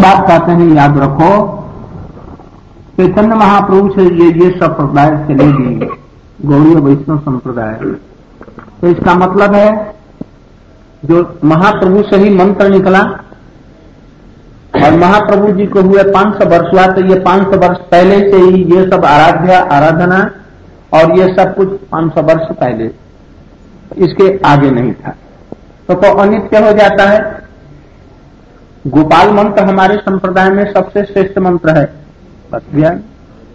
बात कहते हैं, याद रखो, चैतन्य महाप्रभु से ये संप्रदाय चलेगी, गौड़ीय वैष्णव संप्रदाय। तो इसका मतलब है जो महाप्रभु से ही मंत्र निकला और महाप्रभु जी को हुए 500 वर्ष हुआ, तो ये 500 वर्ष पहले से ही ये सब आराधना और ये सब कुछ 500 वर्ष पहले, इसके आगे नहीं था। तो अनित्य हो जाता है। गोपाल मंत्र हमारे संप्रदाय में सबसे श्रेष्ठ मंत्र है। बस ज्ञान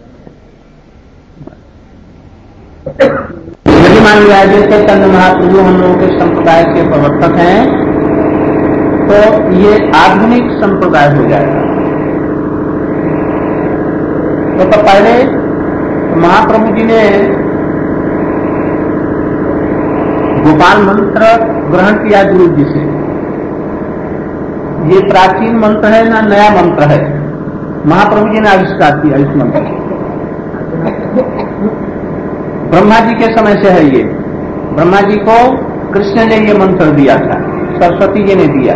यदि मान लिया जैसे चैतन्य महाप्रभु हम लोगों के संप्रदाय के प्रवर्तक हैं, तो ये आधुनिक संप्रदाय हो जाएगा। तो पहले महाप्रभु जी ने गोपाल मंत्र ग्रहण किया गुरु जी से। ये प्राचीन मंत्र है ना नया मंत्र है? महाप्रभु जी ने आविष्कार किया इस मंत्र को। ब्रह्मा जी के समय से है ये। ब्रह्मा जी को कृष्ण ने ये मंत्र दिया था, सरस्वती जी ने दिया,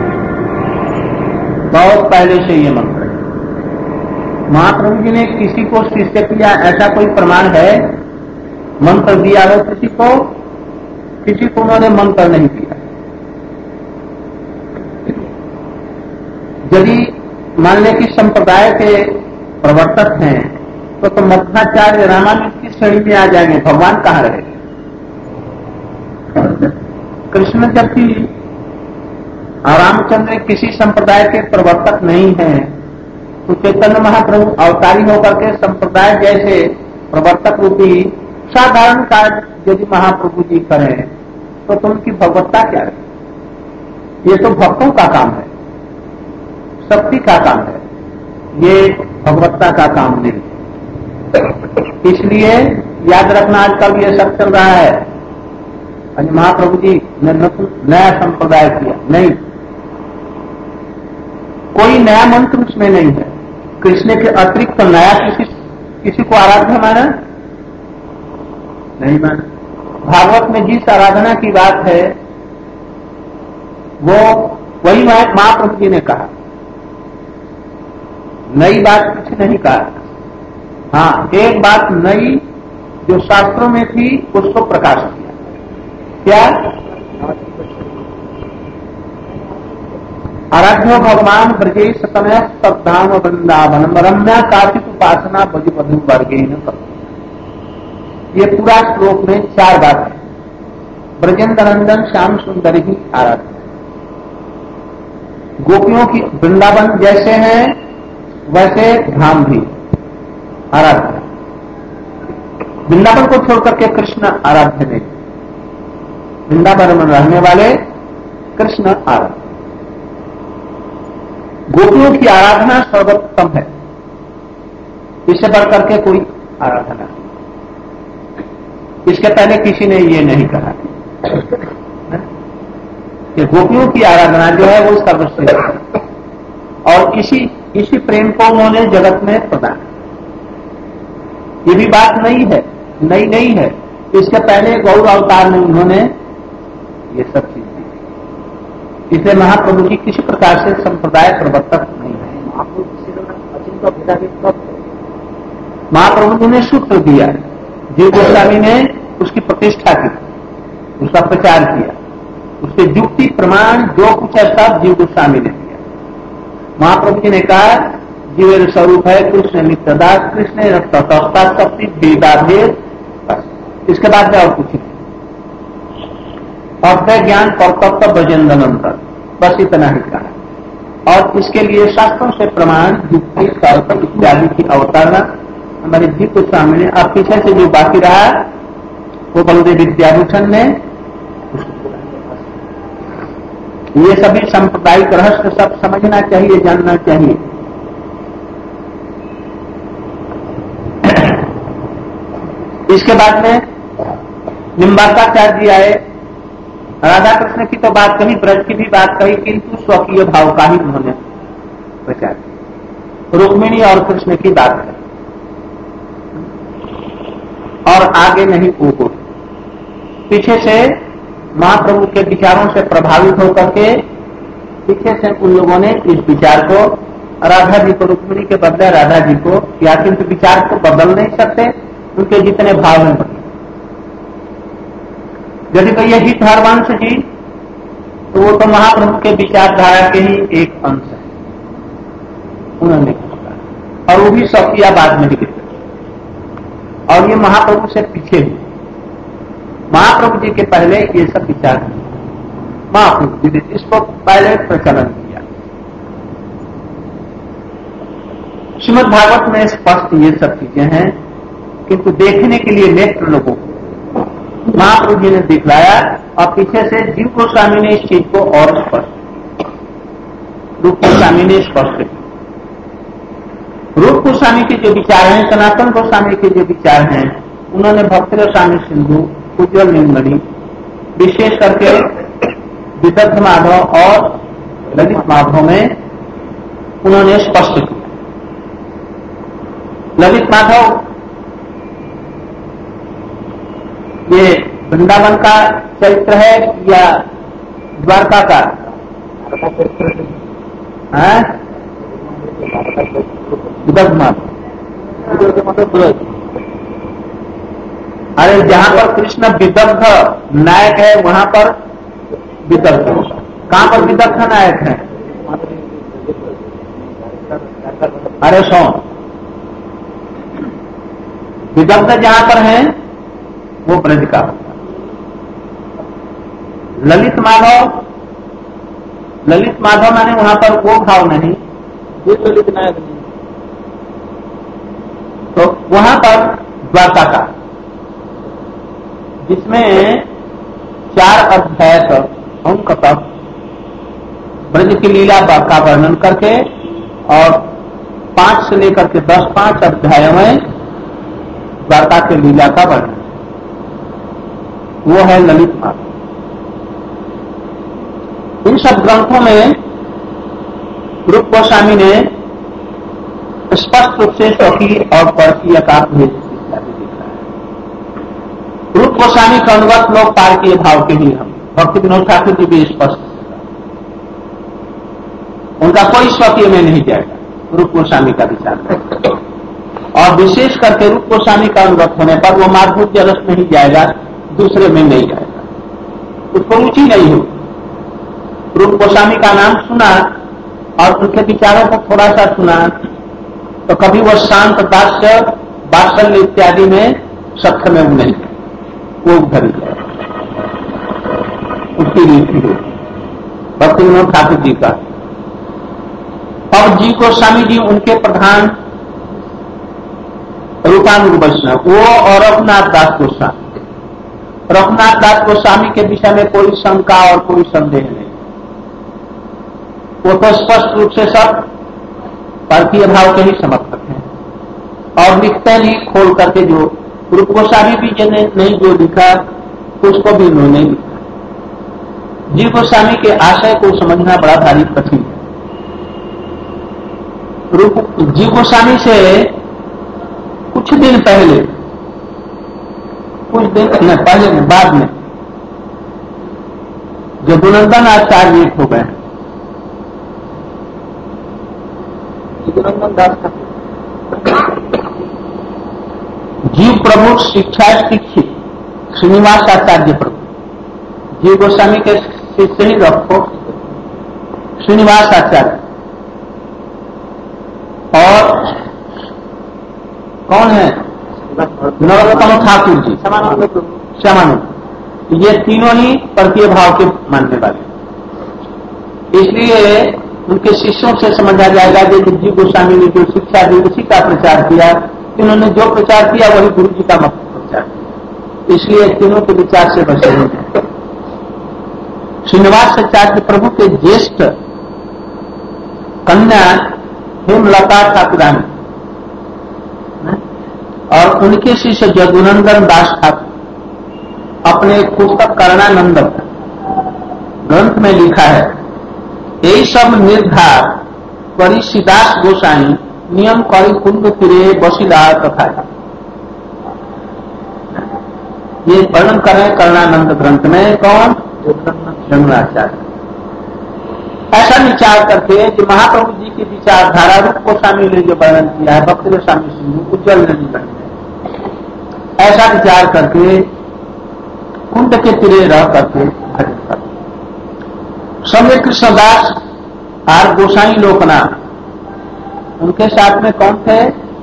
बहुत पहले से ये मंत्र है। महाप्रभु जी ने किसी को शिष्य किया ऐसा कोई प्रमाण है? मंत्र दिया हो किसी को उन्होंने मंत्र नहीं दिया। यदि मान लें कि संप्रदाय के प्रवर्तक हैं तो मध्वाचार्य रामानुज की श्रेणी में आ जाएंगे, भगवान कहाँ रहे? कृष्ण जबकि रामचंद्र किसी संप्रदाय के प्रवर्तक नहीं हैं, तो चैतन्य महाप्रभु अवतारी होकर के संप्रदाय जैसे प्रवर्तक रूपी साधारण कार्य यदि महाप्रभु जी करें तो उनकी भगवत्ता क्या है? ये तो भक्तों का काम है, शक्ति का काम है, ये भगवत्ता का काम नहीं। इसलिए याद रखना, आजकल ये सब चल रहा है, महाप्रभु जी ने नया संप्रदाय किया, नहीं, कोई नया मंत्र उसमें नहीं है। कृष्ण के अतिरिक्त तो नया किसी को आराध्य माना नहीं माना। भागवत में जिस आराधना की बात है वो वही महाप्रभु जी ने कहा, नई बात कुछ नहीं कहा। हाँ, एक बात नई जो शास्त्रों में थी उसको प्रकाश किया। क्या? आराध्यो भगवान ब्रजेश तनय सद्धाम वृंदावन रम्या कार्तिक उपासना बजु बधु वर्गे न। ये पूरा श्लोक में 4 बात है। ब्रजेंद्र नंदन श्याम सुंदर ही आराध्य, गोपियों की वृंदावन जैसे हैं वैसे धाम भी आराध्य। वृंदावन को छोड़कर के कृष्ण आराध्य नहीं, वृंदावन में रहने वाले कृष्ण आराध्य। गोपियों की आराधना सर्वोत्तम है, इससे बढ़कर के कोई आराधना नहीं। इसके पहले किसी ने ये नहीं कहा कि गोपियों की आराधना जो है वो सर्वश्रेष्ठ है, और इसी प्रेम को उन्होंने जगत में प्रदान। ये भी बात नई है, नई नहीं है। इसके पहले गौर अवतार में उन्होंने ये सब चीज दी। इसलिए महाप्रभु जी किसी प्रकार से संप्रदाय प्रवर्तक नहीं है। महाप्रभु जी ने सूत्र दिया, जीव गोस्वामी ने उसकी प्रतिष्ठा की, उसका प्रचार किया, उसके युक्ति प्रमाण जो कुछ है सब जीव गोस्वामी ने दिया। महाप्रभु जी ने कहा जीवेर स्वरूप है कृष्ण नित्यदास, कृष्ण रक्ता शक्ति भेदा भेद, बस इसके बाद और कुछ नहीं। अव्यय ज्ञान परतत्व भजनंतर, बस इतना ही कहा। और इसके लिए शास्त्रों से प्रमाण युक्ति तर्क इत्यादि की अवतारणा हमारे जीव गोस्वामी ने। अब पीछे से जो बाकी रहा वो बलदेव विद्याभूषण ने। ये सभी सांप्रदायिक रहस्य सब समझना चाहिए, जानना चाहिए। इसके बाद में निम्बार्काचार्य जी आए। राधा कृष्ण की तो बात कही, ब्रज की भी बात कही, किंतु स्वकीय भाव का ही उन्होंने प्रचार किया। रुक्मिणी और कृष्ण की बात कही और आगे नहीं ऊपर। पीछे से महाप्रभु के विचारों से प्रभावित होकर के पीछे से उन लोगों ने इस विचार को राधा जी को, रुक्मिणी के बदले राधा जी को, या किंतु विचार को बदल नहीं सकते, उनके जितने भाव हैं बदल। यदि कोई ये हित हरवंश जी, तो वो तो महाप्रभु के विचारधारा के ही एक अंश है, उन्होंने कहा, और वो भी सौकिया बाद में लिखे, और ये महाप्रभु से पीछे हुए, महाप्रभु जी के पहले ये सब विचार महाप्रभु जी ने इसको पहले प्रचलन किया। श्रीमद् भागवत में स्पष्ट ये सब चीजें हैं, किंतु देखने के लिए नेत्र लोगों को महाप्रभु जी ने दिखलाया, और पीछे से जीव गोस्वामी ने इस चीज को और स्पष्ट, रूप गोस्वामी ने स्पष्ट किया। रूप गोस्वामी के जो विचार हैं, सनातन गोस्वामी के जो विचार हैं, उन्होंने भक्ति गोस्वामी सिंधु, उज्ज्वल नीलमणि, विशेष करके विदग्ध माधव और ललित माधव में उन्होंने स्पष्ट किया। ललित माधव ये वृंदावन का चरित्र है या द्वारका का? विदग्ध माधव, अरे जहां पर कृष्ण विदग्ध नायक है वहां पर विदग्ध होगा। कहां पर विदग्ध नायक है? अरे सौन विदग्ध जहां पर है वो ब्रज का होगा। ललित माधव माने वहां पर वो भाव नहीं, ये ललित नायक नहीं, तो वहां पर द्वारका का, जिसमें 4 अध्याय तक अंक तक ब्रज की लीला का वर्णन करके, और 5 से लेकर के 10 अध्यायों में द्वारका की लीला का वर्णन, वो है ललित माधव। इन सब ग्रंथों में रूप गोस्वामी ने स्पष्ट रूप से स्वकीय और परकीय का भेद इत्यादि दिखा है। रूप गोस्वामी का अनुगत लोग तार्कीय भाव के ही हम, भक्ति विनोद ठाकुर जी भी स्पष्ट, उनका कोई स्वकीय में नहीं जाएगा रूप गोस्वामी का विचार, और विशेष करके रूप गोस्वामी का अनुगत होने पर वो माधुर्य रस में ही जाएगा, दूसरे में नहीं जाएगा, उसको रुचि नहीं हो। रूप गोस्वामी का नाम सुना और उनके विचारों को थोड़ा सा सुना, तो कभी वो शांत दास्य वात्सल्य इत्यादि में सख्त में नहीं, वो उधर ही जाए, उसकी रीति हो भक्ति विनोद ठाकुर जी का। और जी गोस्वामी जी उनके प्रधान रूपानुग वैष्णव, वो और रघुनाथ दास गोस्वामी। रघुनाथ दास गोस्वामी के विषय में कोई शंका और कोई संदेह नहीं, वो तो स्पष्ट रूप से सब परकीय भाव के ही समर्थक हैं, और लिखते नहीं खोल करके, जो रूप गोस्वामी भी जिन्हें नहीं जो लिखा उसको भी उन्होंने लिखा। जीव गोस्वामी के आशय को समझना बड़ा भारी कठिन है। जीव गोस्वामी से कुछ दिन पहले, बाद में जदुनंदन आचार्य एक हो गए, जदुनंदन दास जीव प्रभु शिक्षा शिक्षित श्रीनिवास आचार्य प्रभु, जीव गोस्वामी के शिष्य ही रखो श्रीनिवास आचार्य, और कौन है नरोत्तम ठाकुर जी, श्यामानंद, ये तीनों ही परकीय भाव के मानने वाले। इसलिए उनके शिष्यों से समझा जाएगा कि जीव गोस्वामी ने जो शिक्षा दी उसी का प्रचार किया, इन्होंने जो प्रचार किया वही गुरु जी का मत प्रचार किया, इसलिए तीनों के विचार से बचे हैं। श्रीनिवास आचार्य प्रभु के ज्येष्ठ कन्या हेमलता ठाकुरानी और उनके शिष्य जदुनंदन दास ठाकुर अपने पुस्तक करणानंद ग्रंथ में लिखा है, यही सब निर्धार करी सीदास गोसाई नियम करी कुंड फिरे बसीला तथा। ये वर्णन करें करणानंद ग्रंथ में, कौन? जदुनाचार्य। ऐसा विचार करके जो महाप्रभु जी की विचारधारा रूप गोस्वामी ने जो वर्णन किया है, भक्ति गोस्वामी सिंधु उज्जवल नदी बने, ऐसा विचार करके कुंड के तीरे रह करके भजन करते। समय कृष्णदास और गोसाई लोकनाथ, उनके साथ में कौन थे?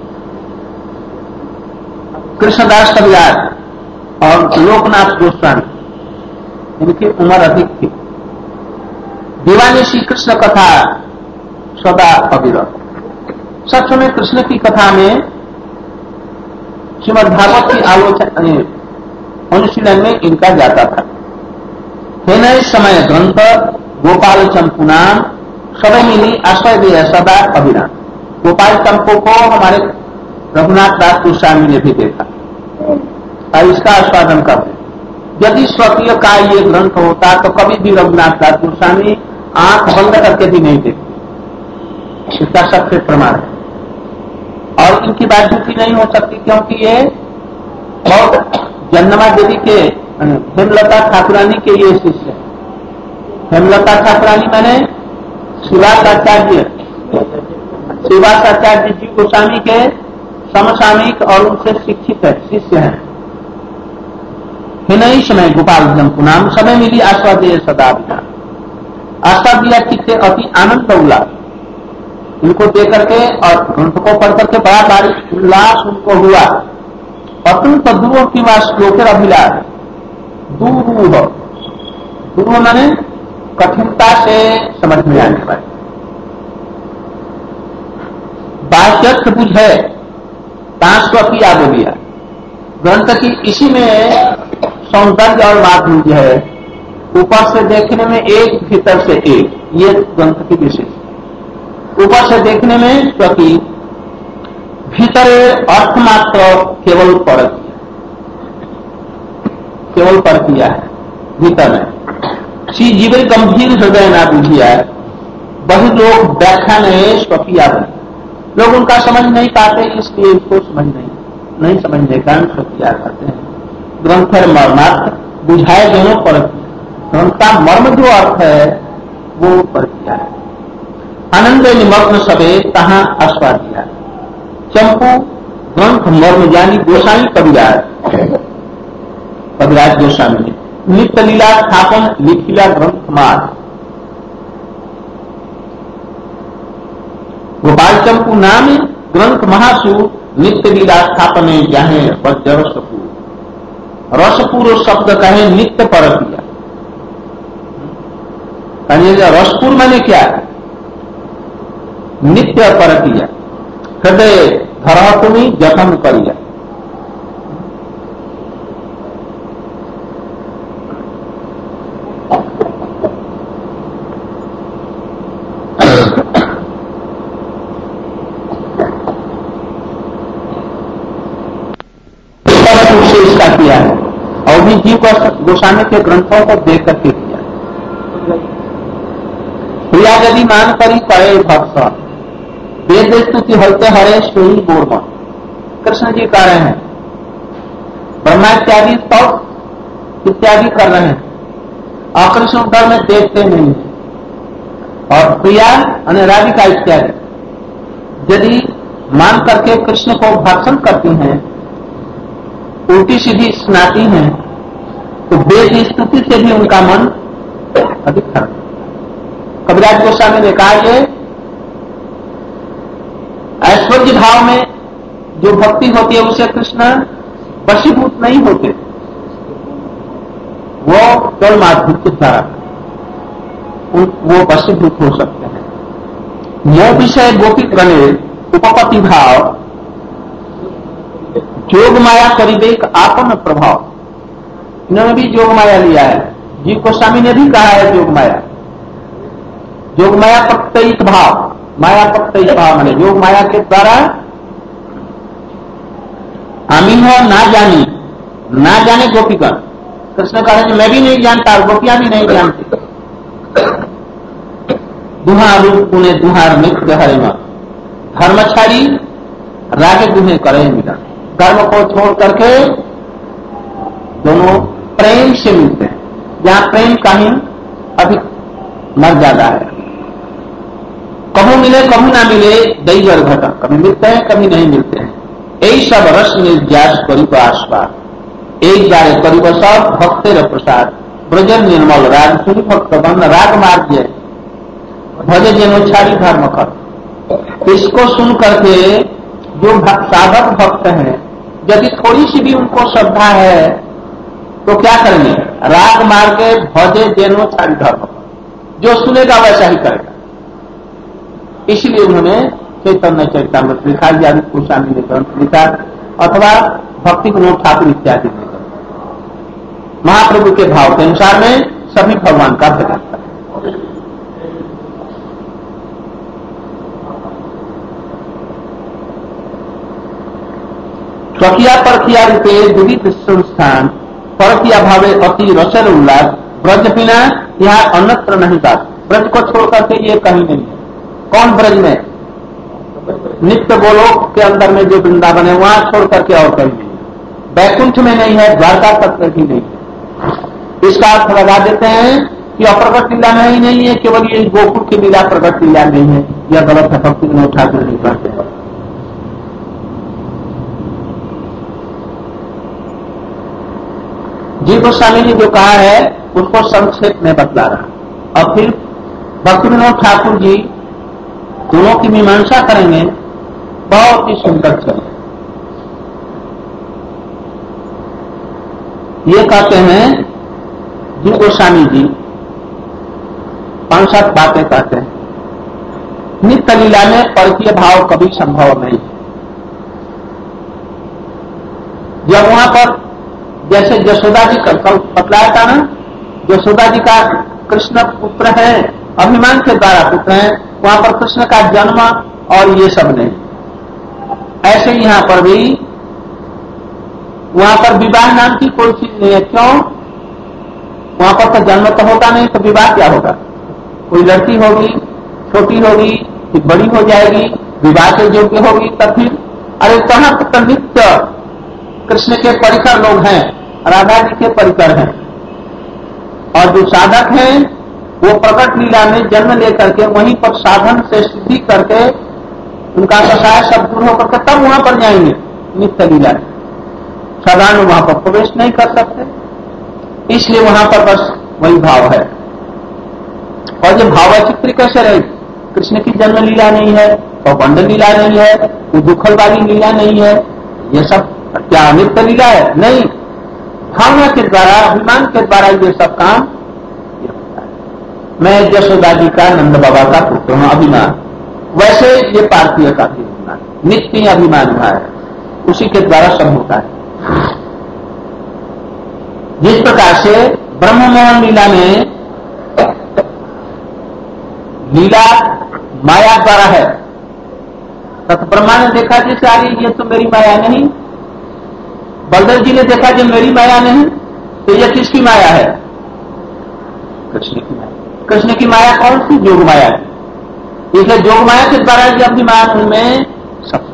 कृष्णदास कविराज और लोकनाथ गोस्वामी, इनकी उम्र अधिक थी। दीवानी श्री कृष्ण कथा सदा अविरत। सच में कृष्ण की कथा में श्रीमद् भागवत की आलोचना अनुशीलन में इनका जाता था। नए समय ग्रंथ गोपाल चंपू नाम सदै मिली आश्रय दिया सदा अविराम। गोपाल चंपू को हमारे रघुनाथ दास गोस्वामी ने भी देखा और इसका आस्वादन करते। यदि स्वकीय का ये ग्रंथ होता तो कभी भी रघुनाथ दास गोस्वामी आंख बंद करके भी नहीं देखते। इसका सबसे प्रमाण है और इनकी बात झूठी नहीं हो सकती, क्योंकि ये बहुत जन्नमा देवी के हेमलता ठाकुरानी के ये शिष्य है। हेमलता ठाकुरानी मैंने शिवाचार्य जी गोस्वामी के समसामयिक और उनसे शिक्षित है, शिष्य है। हिनई समय गोपाल जंपू नाम समय मिली आस्वाद्य सदा बिना। आस्वाद्य चित्ते अति आनंद उल्लास, इनको देख करके और ग्रंथ को पढ़ करके बड़ा भारी उल्लास उनको हुआ। अत्यंत दूर की वास श्लोकर अभिलाष, दूर माने कठिनता से समझ में आने वाली बात बुझे तास्व की आदोलिया। ग्रंथ की इसी में सौंदर्य और माधुर्य है। ऊपर से देखने में एक, भीतर से एक, ये ग्रंथ की विशेष। ऊपर से देखने में क्योंकि भीतर अर्थ मात्र केवल पर किया है भीतर में। श्री जीवन गंभीर हृदय ना बुझिया, वही लोग व्याख्या नहीं स्वकिया बने। लोग उनका समझ नहीं पाते, इसलिए इसको नहीं समझने का स्वकिया करते हैं। ग्रंथ है मर्मार्थ, बुझाए दोनों पर। ग्रंथ का मर्म जो अर्थ है वो पर किया है। आनंद निमग्न सबे कहाँ आस्वाद दिया। चंपू ग्रंथ मर्म जानी गोसाई कविराज गोस्वामी ने नित्य लीला स्थापन लिखिला ग्रंथ मार। गोपाल चंपू नाम ग्रंथ महासु नित्य लीला स्थापन जाहे रसपूर। रसपूर शब्द कहे नित्य पर किया। रसपूर मैंने क्या नित्य पर किया। हृदय धरा तुम्हें जखम करिया। इसका किया है और भी जीव गोस्वामी के ग्रंथों को देख करके किया। प्रिया यदि मान करी करे भक्त वेद स्तुति हलते हरे सोई बोरमा। कृष्ण जी कह रहे हैं ब्रह्मा इत्यादि स्तव इत्यादि कर रहे हैं और कृष्ण उधर में देखते नहीं। और प्रिया और राधिका इत्यादि यदि मान करके कृष्ण को भक्षण करती हैं, उल्टी सीधी सुनाती हैं, तो वेद स्तुति से भी उनका मन अधिक खराब। कविराज गोस्वामी ने कहा ये ऐश्वर्य भाव में जो भक्ति होती है उसे कृष्ण वशीभूत नहीं होते, वो केवल माधुर्य के द्वारा वो वशीभूत हो सकते हैं। मोह विषय गोपिक बने उपपति भाव जोग माया करीबेक आपन प्रभाव। इन्होंने भी जोग माया लिया है। जीव गोस्वामी ने भी कहा है जोग माया प्रत्ययिक भाव। माया प्रत्ययिक भाव माने योग माया के द्वारा आमी हो ना जाने गोपीगण। कृष्ण कह रहे मैं भी नहीं जानता और गोपियां भी नहीं जानती। दुहा रूप पुणे दुहार नित्य हरे मत धर्मचारी रागे दुहे करे मिलन। कर्म को छोड़ करके दोनों प्रेम से मिलते हैं। जहां प्रेम कहीं अधिक मर जाता है कभी मिले कभी ना मिले दैवर घटा, कभी मिलते हैं कभी नहीं मिलते हैं। यही सब रस निर्यास करीब आसपा एक बारे करीब सब भक्तेर प्रसाद ब्रजन निर्मल राग सुनी भक्त बन राग मार्ग भजे जनोच्छारी धर्म कर। इसको सुन करके जो साधक भक्त हैं, यदि थोड़ी सी भी उनको श्रद्धा है तो क्या करेंगे? राग मार्ग भजे जनोच्छारी धर्म, जो सुनेगा वैसा ही करेगा। इसलिए उन्होंने चैतन्य चरितामृत लिखा, यादव गोस्वामी ने ग्रंथ लिखा, अथवा भक्ति विनोद ठाकुर इत्यादि ने। महाप्रभु के भाव के अनुसार में सभी भगवान का भजन करें। स्वकिया परकिया रूपे विविध संस्थान परकिया भावे अति रसर उल्लास ब्रज बिना यहाँ अन्यत्र नहीं बात। ब्रज को छोड़ करके ये कहीं नहीं है। कौन ब्रज में? नित्य गोलोक के अंदर में जो वृंदावन है वहां छोड़ करके और कहीं नहीं है। बैकुंठ में नहीं है, द्वारका तक भी नहीं है। इसका अर्थ लगा देते हैं कि अप्रकट लीला में ही नहीं है, केवल ये गोकुल की लीला प्रकट लीला नहीं है। यह गलत है, भक्ति विनोद ठाकुर नहीं करते हैं। जी गोस्वामी ने जो कहा है उसको संक्षेप में बतला रहा। और फिर भक्ति विनोद ठाकुर जी दोनों की मीमांसा करेंगे, बहुत ही सुंदर चले। ये कहते हैं जी गोस्वामी जी 5-7 बातें कहते हैं। नित्य लीला में परकीय भाव कभी संभव नहीं। जब वहां पर जैसे यशोदा जी का बतलाया था ना, यशोदा जी का कृष्ण पुत्र है, अभिमान के द्वारा पुत्र है, वहां पर कृष्ण का जन्म और ये सब नहीं। ऐसे यहां पर भी वहां पर विवाह नाम की कोई चीज नहीं है। क्यों? वहां पर तो जन्म तो होता नहीं, तो विवाह क्या होगा? कोई लड़की होगी, छोटी होगी, फिर बड़ी हो जाएगी, विवाह के योग्य होगी, तब फिर अरे कहां तक नित्य कृष्ण के परिकर लोग हैं, राधा जी के परिकर हैं। और जो साधक हैं वो प्रकट लीला में जन्म लेकर के वहीं पर साधन से सिद्धि करके उनका कसाय सब दूर होकर के तब वहां पर जाएंगे नित्य लीला। साधारण वहां पर प्रवेश नहीं कर सकते, इसलिए वहां पर बस वही भाव है। और ये भावचित्र कैसे रहे? कृष्ण की जन्म लीला नहीं है, पौपंड लीला नहीं है, कोई दुखल वाली लीला नहीं है, ये सब क्या नित्य लीला है? नहीं, भावना के द्वारा, अभिमान के द्वारा ये सब काम होता है। मैं यशोदा जी का नंद बाबा का पुत्र हूं, अभिमान। वैसे ये पार्थिव का भी अभिमान, नित्य अभिमान हुआ है, उसी के द्वारा सब होता है। जिस प्रकार से ब्रह्म मोहन लीला में लीला माया द्वारा है, तथा ब्रह्मा ने देखा कि सारी ये तो मेरी माया नहीं। बलदेव जी ने देखा कि मेरी माया नहीं, तो ये किसकी माया है? कृष्ण की माया। कृष्ण की माया कौन सी? जोग माया है। इसलिए जोग माया के द्वारा ये अभिमान उनमें सब।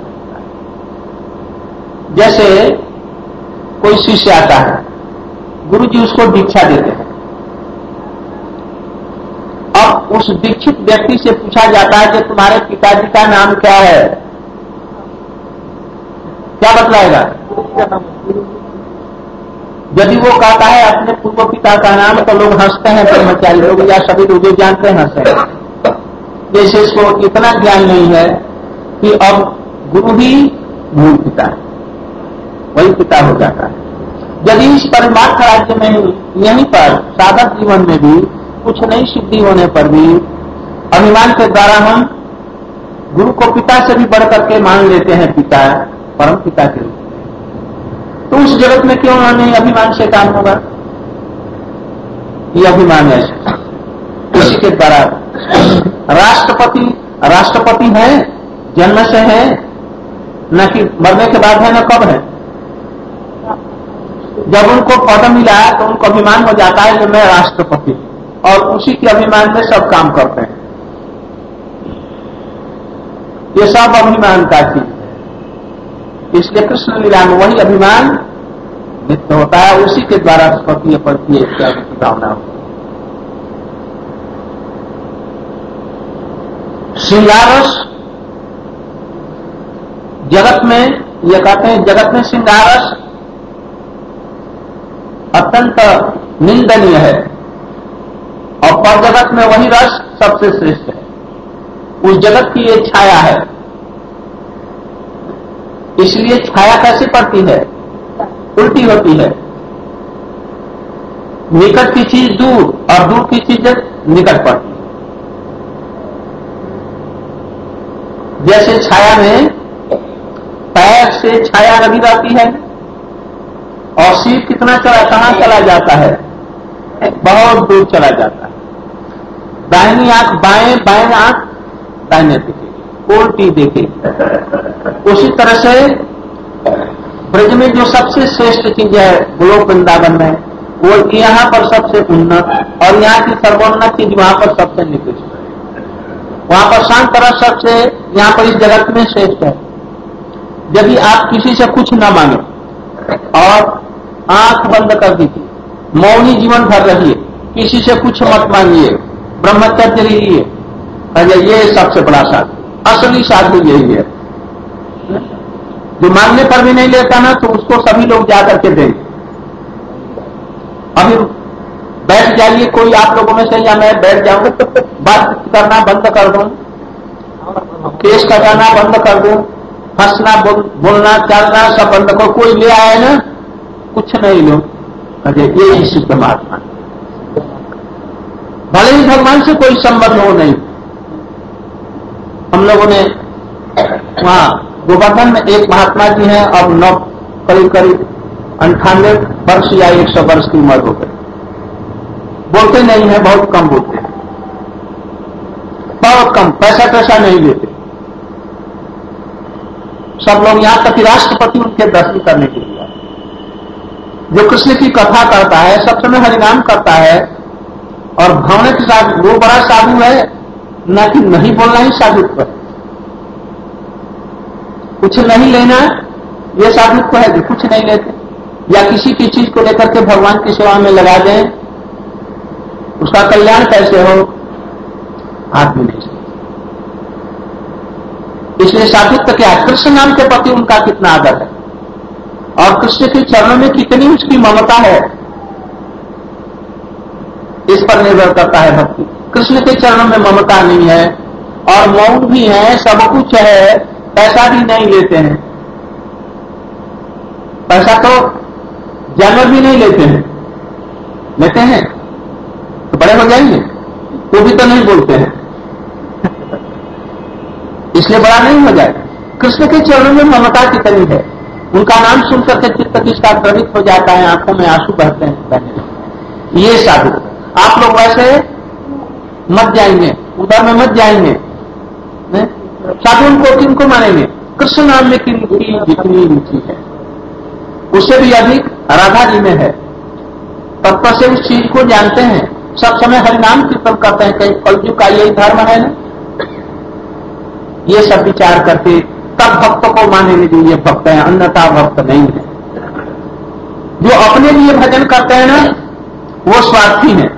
जैसे कोई शिष्य आता है, गुरु जी उसको दीक्षा देते हैं। अब उस दीक्षित व्यक्ति से पूछा जाता है कि तुम्हारे पिताजी का नाम क्या है? क्या बतलाएगा? यदि वो कहता है अपने पूर्व पिता का नाम, तो लोग हंसते हैं, ब्रह्मचारी लोग या सभी लोग जो जानते हैं हंसते हैं। जैसे इसको इतना ज्ञान नहीं है कि अब गुरु ही मूल पिता है, वही पिता हो जाता है। यदि इस परमार्थ राज्य में यहीं पर साधक जीवन में भी कुछ नई सिद्धि होने पर भी अभिमान के द्वारा हम गुरु को पिता से भी बढ़ करके मान लेते हैं, पिता परम पिता के रूप में, तो उस जगत में क्यों नहीं अभिमान से काम होगा? ये अभिमान है इसी के द्वारा। राष्ट्रपति है, जन्म से है, न कि मरने के बाद है, न कब है। जब उनको पद मिला तो उनको अभिमान हो जाता है कि मैं राष्ट्रपति, और उसी के अभिमान में सब काम करते हैं। ये सब अभिमान का चीज है। इसलिए कृष्ण लीला में वही अभिमान नित्य होता है, उसी के द्वारा स्वकीय परकीय इत्यादि की भावना होती है। श्रृंगार रस जगत में, ये कहते हैं जगत में श्रृंगार रस अत्यंत निंदनीय है और पर जगत में वही रस सबसे श्रेष्ठ है। उस जगत की ये छाया है, इसलिए छाया कैसे पड़ती है? उल्टी होती है। निकट की चीज दूर और दूर की चीज निकट पड़ती है। जैसे छाया में पैर से छाया लगी रहती है और सिर कितना कहां चला जाता है? बहुत दूर चला जाता है। दाहिनी आंख बाएं, बाएं आंख दाहिने देखेगी, उल्टी देखेगी। उसी तरह से ब्रज में जो सबसे श्रेष्ठ चीज है गोलोक वृंदावन में, वो यहाँ पर सबसे उन्नत और यहाँ की सर्वोन्नत चीज वहां पर सबसे निकृष्ट है। वहां पर शांत रस सबसे, यहाँ पर इस जगत में श्रेष्ठ है। यदि आप किसी से कुछ न मांगे और आंख बंद कर दीजिए, मौनी जीवन भर रहिए, किसी से कुछ मत मांगिए, ब्रह्मचर्य रहिए, ये सबसे बड़ा साधु, असली साधु यही है। जो मांगने पर भी नहीं लेता ना, तो उसको सभी लोग जाकर के देंगे। अभी बैठ जाइए कोई आप लोगों में से, या मैं बैठ जाऊंगा तो बात करना बंद कर दूं, केस कटाना बंद कर दूं, हंसना बोलना चलना सब बंद करो, कोई ले आए ना, कुछ नहीं लो, अजय ये ही शुद्ध महात्मा। भले ही भगवान से कोई संबंध हो नहीं। हम लोगों ने वहां गोवर्धन में एक महात्मा जी हैं, अब करीब 98 वर्ष या 100 वर्ष की उम्र हो गई। बोलते नहीं है, बहुत कम बोलते हैं, बहुत कम, पैसा नहीं लेते। सब लोग यहां तक कि राष्ट्रपति उनके दर्शन करने के लिए, जो कृष्ण की कथा करता है, सब समय हरिनाम करता है और भावना के साथ, वो बड़ा साधु है, न कि नहीं बोलना ही साधुत्व है। कुछ नहीं लेना ये साधुत्व है, जो कुछ नहीं लेते या किसी की चीज को लेकर के भगवान की सेवा में लगा दें, उसका कल्याण कैसे हो आदमी नहीं सकता। इसलिए साधुत्व क्या? कृष्ण नाम के प्रति उनका कितना आदर है और कृष्ण के चरणों में कितनी उसकी ममता है, इस पर निर्भर करता है भक्ति। कृष्ण के चरणों में ममता नहीं है और मौन भी है, सब कुछ है, पैसा भी नहीं लेते हैं। पैसा तो जानवर भी नहीं लेते हैं, लेते हैं तो बड़े हो जाएंगे, वो भी तो नहीं बोलते हैं, इसलिए बड़ा नहीं हो जाए। कृष्ण के चरणों में ममता कितनी है, उनका नाम सुनकर के चित्त किसका द्रवित हो जाता है, आंखों में आंसू बहते हैं। ये साधु। आप लोग वैसे मत जाएंगे, उधर में मत जाएंगे। साधु उनको किनको मानेंगे? कृष्ण नाम में किनकी जितनी रुचि है, उससे भी अधिक राधा जी में है। तत्व से उस चीज को जानते हैं, सब समय हरिनाम कीर्तन करते हैं। कहीं कलयुग का यही धर्म है ना, ये सब विचार करके तब भक्त को मानेंगे जो ये भक्त है, अन्यथा भक्त नहीं है। जो अपने लिए भजन करते हैं ना, वो स्वार्थी है।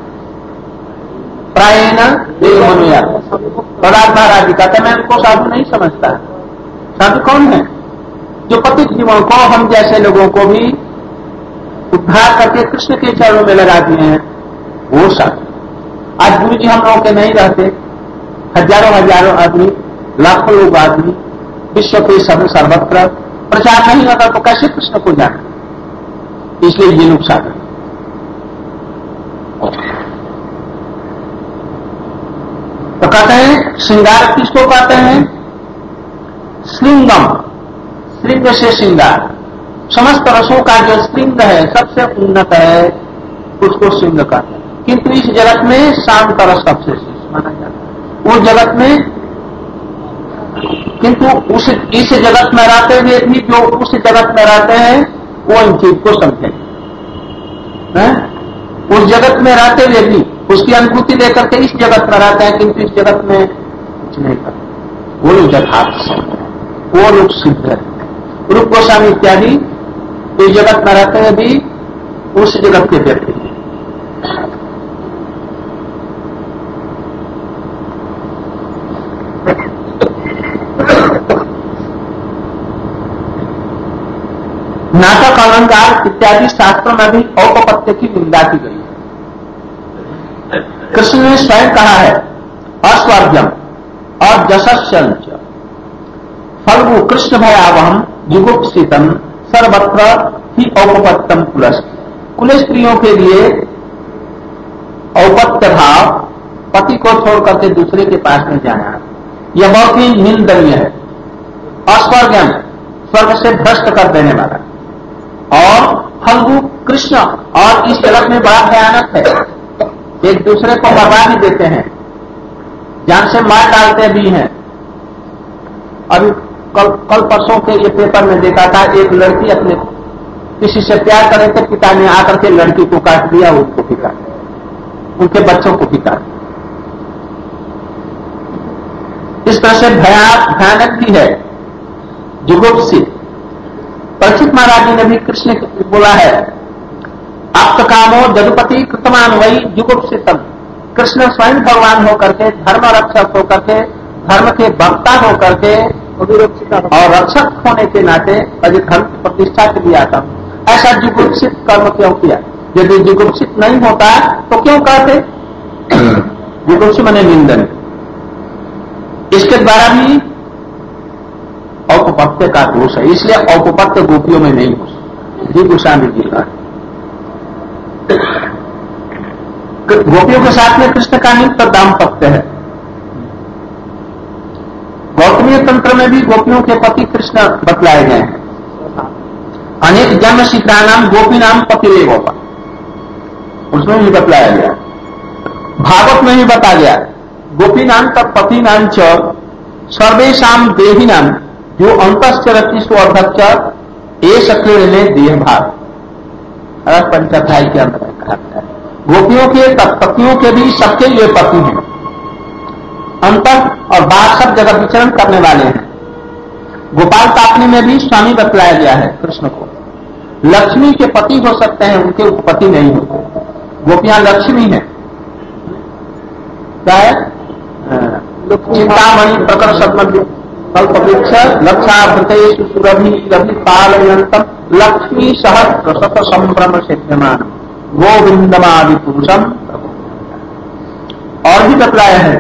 प्रायेण देव मनुया प्रहलाद महाराज जी कहते, मैं उनको साधु नहीं समझता। साधु कौन है? जो पतित जीवों को, हम जैसे लोगों को भी उद्धार करके कृष्ण के चरणों में लगा दिए हैं, वो साधु। आज गुरु जी हम लोगों के नहीं रहते, हजारों आदमी, लाखों लोग आदमी विश्व के सर्वत्र प्रचार नहीं होता तो कैसे कृष्ण को जाने? इसलिए ये लोग साधु। तो कहते हैं श्रृंगार किसको कहते हैं? श्रृंगम, श्रृंग से श्रृंगार। समस्त रसों का जो श्रृंग है, सबसे उन्नत है, उसको श्रृंग कहते हैं। किंतु इस जगत में शांत रस सबसे श्रेष्ठ माना जाता है। उस जगत में, किंतु इस जगत में रहते हुए भी जो उस जगत में रहते हैं, वो इन चीज को समझे। उस जगत में रहते हुए भी उसकी अनुभूति लेकर के इस जगत में रहते हैं, किंतु इस जगत में कुछ नहीं करते। वो लोग यथार्थ, वो लोग सिद्ध है। रूप गोस्वामी इत्यादि इस जगत में रहते हुए भी उस जगत के व्यक्ति। नाटक, अलंकार इत्यादि शास्त्रों में भी औपपत्य की निंदा की गई है। कृष्ण ने स्वयं कहा है अस्वर्ग्यम और जशस्यंच फल्गु कृष्ण भयावहम जुगुप्सितम सर्वत्र ही औपपत्यम कुलस। कुल स्त्रियों के लिए औपत्य भाव, पति को छोड़ करके दूसरे के पास में जाना, यह बहुत ही निंदनीय है। अस्वर्गम, स्वर्ग से भ्रष्ट कर देने वाला, और फल्गु कृष्ण, और इस जगत में बड़ा भयानक है, एक दूसरे को मरवा भी देते हैं, जान से मार डालते भी हैं। अभी कल परसों के ये पेपर में देखा था, एक लड़की अपने किसी से प्यार करे थे, पिता ने आकर के लड़की को काट दिया, उसको भी काट दिया, उनके बच्चों को भी काट दिया। इस तरह से भयानक भी है जुगुप्सित। परीक्षित महाराज जी ने भी कृष्ण बोला है आप्त कामो जदुपति कृतमान वही जुगुप्सितम। कृष्ण स्वयं भगवान होकर के, धर्म रक्षक होकर के, धर्म के वक्ता होकर के और रक्षक होने के नाते अभी धर्म की प्रतिष्ठा के लिए आता हूं, ऐसा जुगुप्सित कर्म क्यों किया? यदि जुगुप्सित नहीं होता तो क्यों करते? जुगुप्सित माने निंदन। इसके द्वारा भी औपपत्य का दोष है, इसलिए औपपत्य गोपियों में नहीं हो सकता। जी गोस्वामी जी का गोपियों के साथ में कृष्ण का नित्य दाम्पत्य है। गौतमीय तंत्र में भी गोपियों के पति कृष्ण बतलाए गए हैं। अनेक जन्म शिखरा नाम गोपी नाम पति गोपा, उसमें भी बतलाया गया। भागवत में भी बता गया गोपी नाम तब पति नाम च सर्वेशम देही नाम जो अंतश्चरति स्वअध्यक्ष ए सक्रिय ने देह भाग। पंचाध्याय के अंदर कहा है गोपियों के पतियों के भी सबके लिए पति हैं, अंतर और बाहर सब जगह विचरण करने वाले हैं। गोपाल तापनी में भी स्वामी बतलाया गया है कृष्ण को। लक्ष्मी के पति हो सकते हैं, उनके उपपति नहीं होते। गोपियां लक्ष्मी है, क्या है? चिंतामणि प्रकट सदमध्य कल्पवृक्ष लक्षाभृतेषु सुरभि रभि पालयन्तम लक्ष्मी सहस्र शत संभ्रम सिद्ध्यमान गोविंदमादि पुरुषम। और भी बतलाया है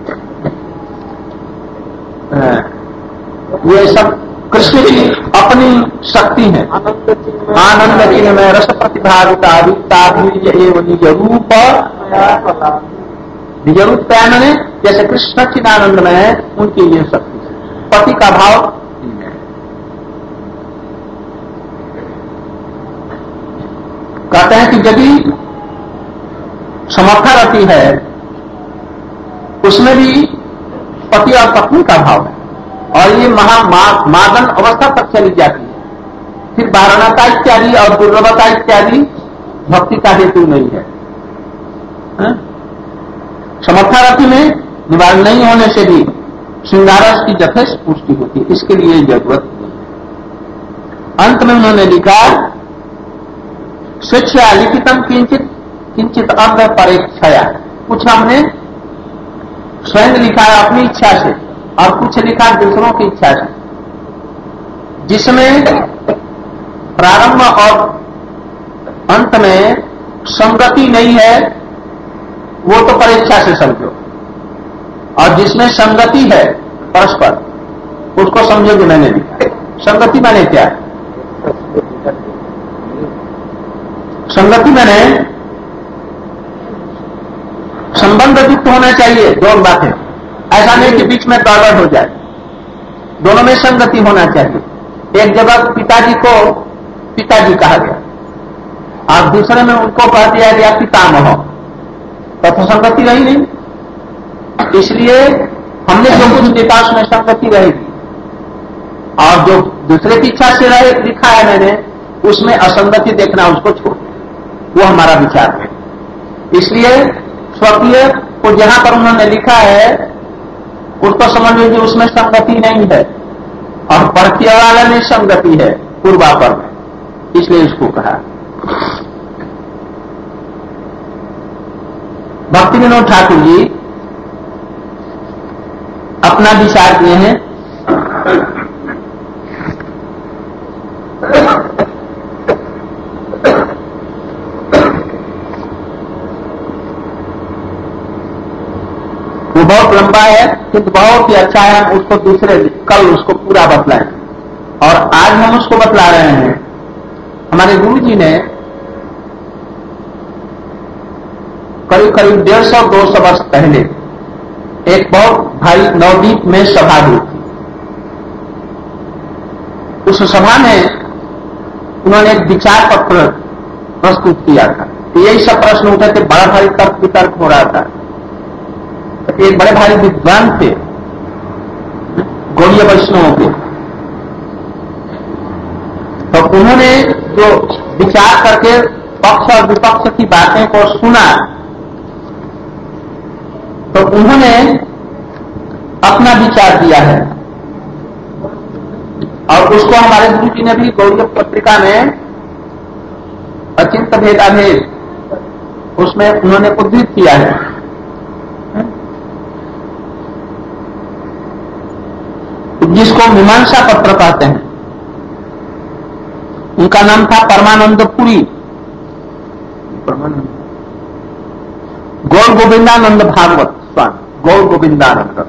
ये सब कृष्ण की अपनी शक्ति है। आनंद चिन्मय रस प्रतिभागिता निज रूप निज रूप क्या मैंने जैसे कृष्ण चिदानंद में है, उनकी ये शक्ति है। पति का भाव कहते हैं कि यदि समर्था रति है उसमें भी पति और पत्नी का भाव है, और ये मादन अवस्था तक चली जाती है। फिर वारणता इत्यादि और दुर्लभता इत्यादि भक्ति का हेतु नहीं है। समर्था रति में निवारण नहीं होने से भी श्रृंगारस की यथेष्ट पुष्टि होती है, इसके लिए जरूरत नहीं है। अंत में उन्होंने लिखा स्वेच्छा लिखितम किंचित किंचित अंग परेक्षया। कुछ हमने स्वयं लिखा है अपनी इच्छा से और कुछ लिखा दूसरों की इच्छा से, जिसमें प्रारंभ और अंत में संगति नहीं है वो तो परीक्षा से समझो, और जिसमें संगति है परस्पर उसको समझो कि मैंने लिखा। संगति माने क्या? संगति माने संबंध युक्त होना चाहिए दोनों बातें, ऐसा नहीं कि बीच में गड़बड़ हो जाए। दोनों में संगति होना चाहिए। एक जगह पिताजी को पिताजी कहा गया और दूसरे में उनको कह दिया गया पितामह, तो संगति रही नहीं। इसलिए हमने जो कुछ लिखा उसमें संगति रहेगी, और जो दूसरे की इच्छा से रहे लिखा है मैंने उसमें असंगति देखना उसको छोड़, वो हमारा विचार है। इसलिए स्वकीय को जहां पर उन्होंने लिखा है उसको समझ लीजिए उसमें संगति नहीं है, और परकीय वाले में संगति है पूर्वापर में, इसलिए इसको कहा। भक्ति विनोद ठाकुर जी अपना विचार दिए हैं। बहुत लंबा है किंतु बहुत ही अच्छा है, हम उसको कल उसको पूरा बतलाएं। और आज हम उसको बतला रहे हैं। हमारे गुरु जी ने करीब करीब 150-200 वर्ष पहले एक बहुत भारी नवदीप में सभा हुई थी। उस सभा में उन्होंने एक विचार पत्र प्रस्तुत किया था। यही सब प्रश्न उठे थे, बड़ा भारी तर्क वितर्क हो रहा था। एक बड़े भारी विद्वान थे गौड़ीय वैष्णवों के, तो उन्होंने जो विचार करके पक्ष और विपक्ष की बातें को सुना, तो उन्होंने अपना विचार दिया है और उसको हमारे गुरु जी ने भी गौड़ीय पत्रिका में अचिंत भेदाभेद उसमें उन्होंने उद्धृत किया है। जिसको मीमांसा पत्र कहते हैं। उनका नाम था परमानंद पुरी, गौर गोविंदानंद भागवत स्वामी, गौर गोविंदानंद।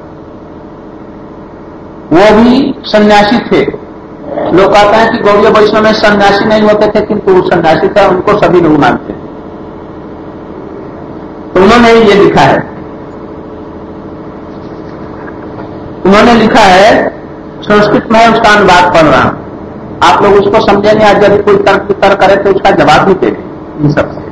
वो भी सन्यासी थे। लोग कहते हैं कि गौड़ीय वैष्णव में सन्यासी नहीं होते थे, किंतु वो सन्यासी था, उनको सभी लोग मानते हैं। तो उन्होंने ये लिखा है, उन्होंने लिखा है, संस्कृत में उसका अनुवाद पढ़ रहा हूं, आप लोग उसको समझेंगे। आज यदि कोई तर्क वितर्क करे तो उसका जवाब भी देंगे। इन सबसे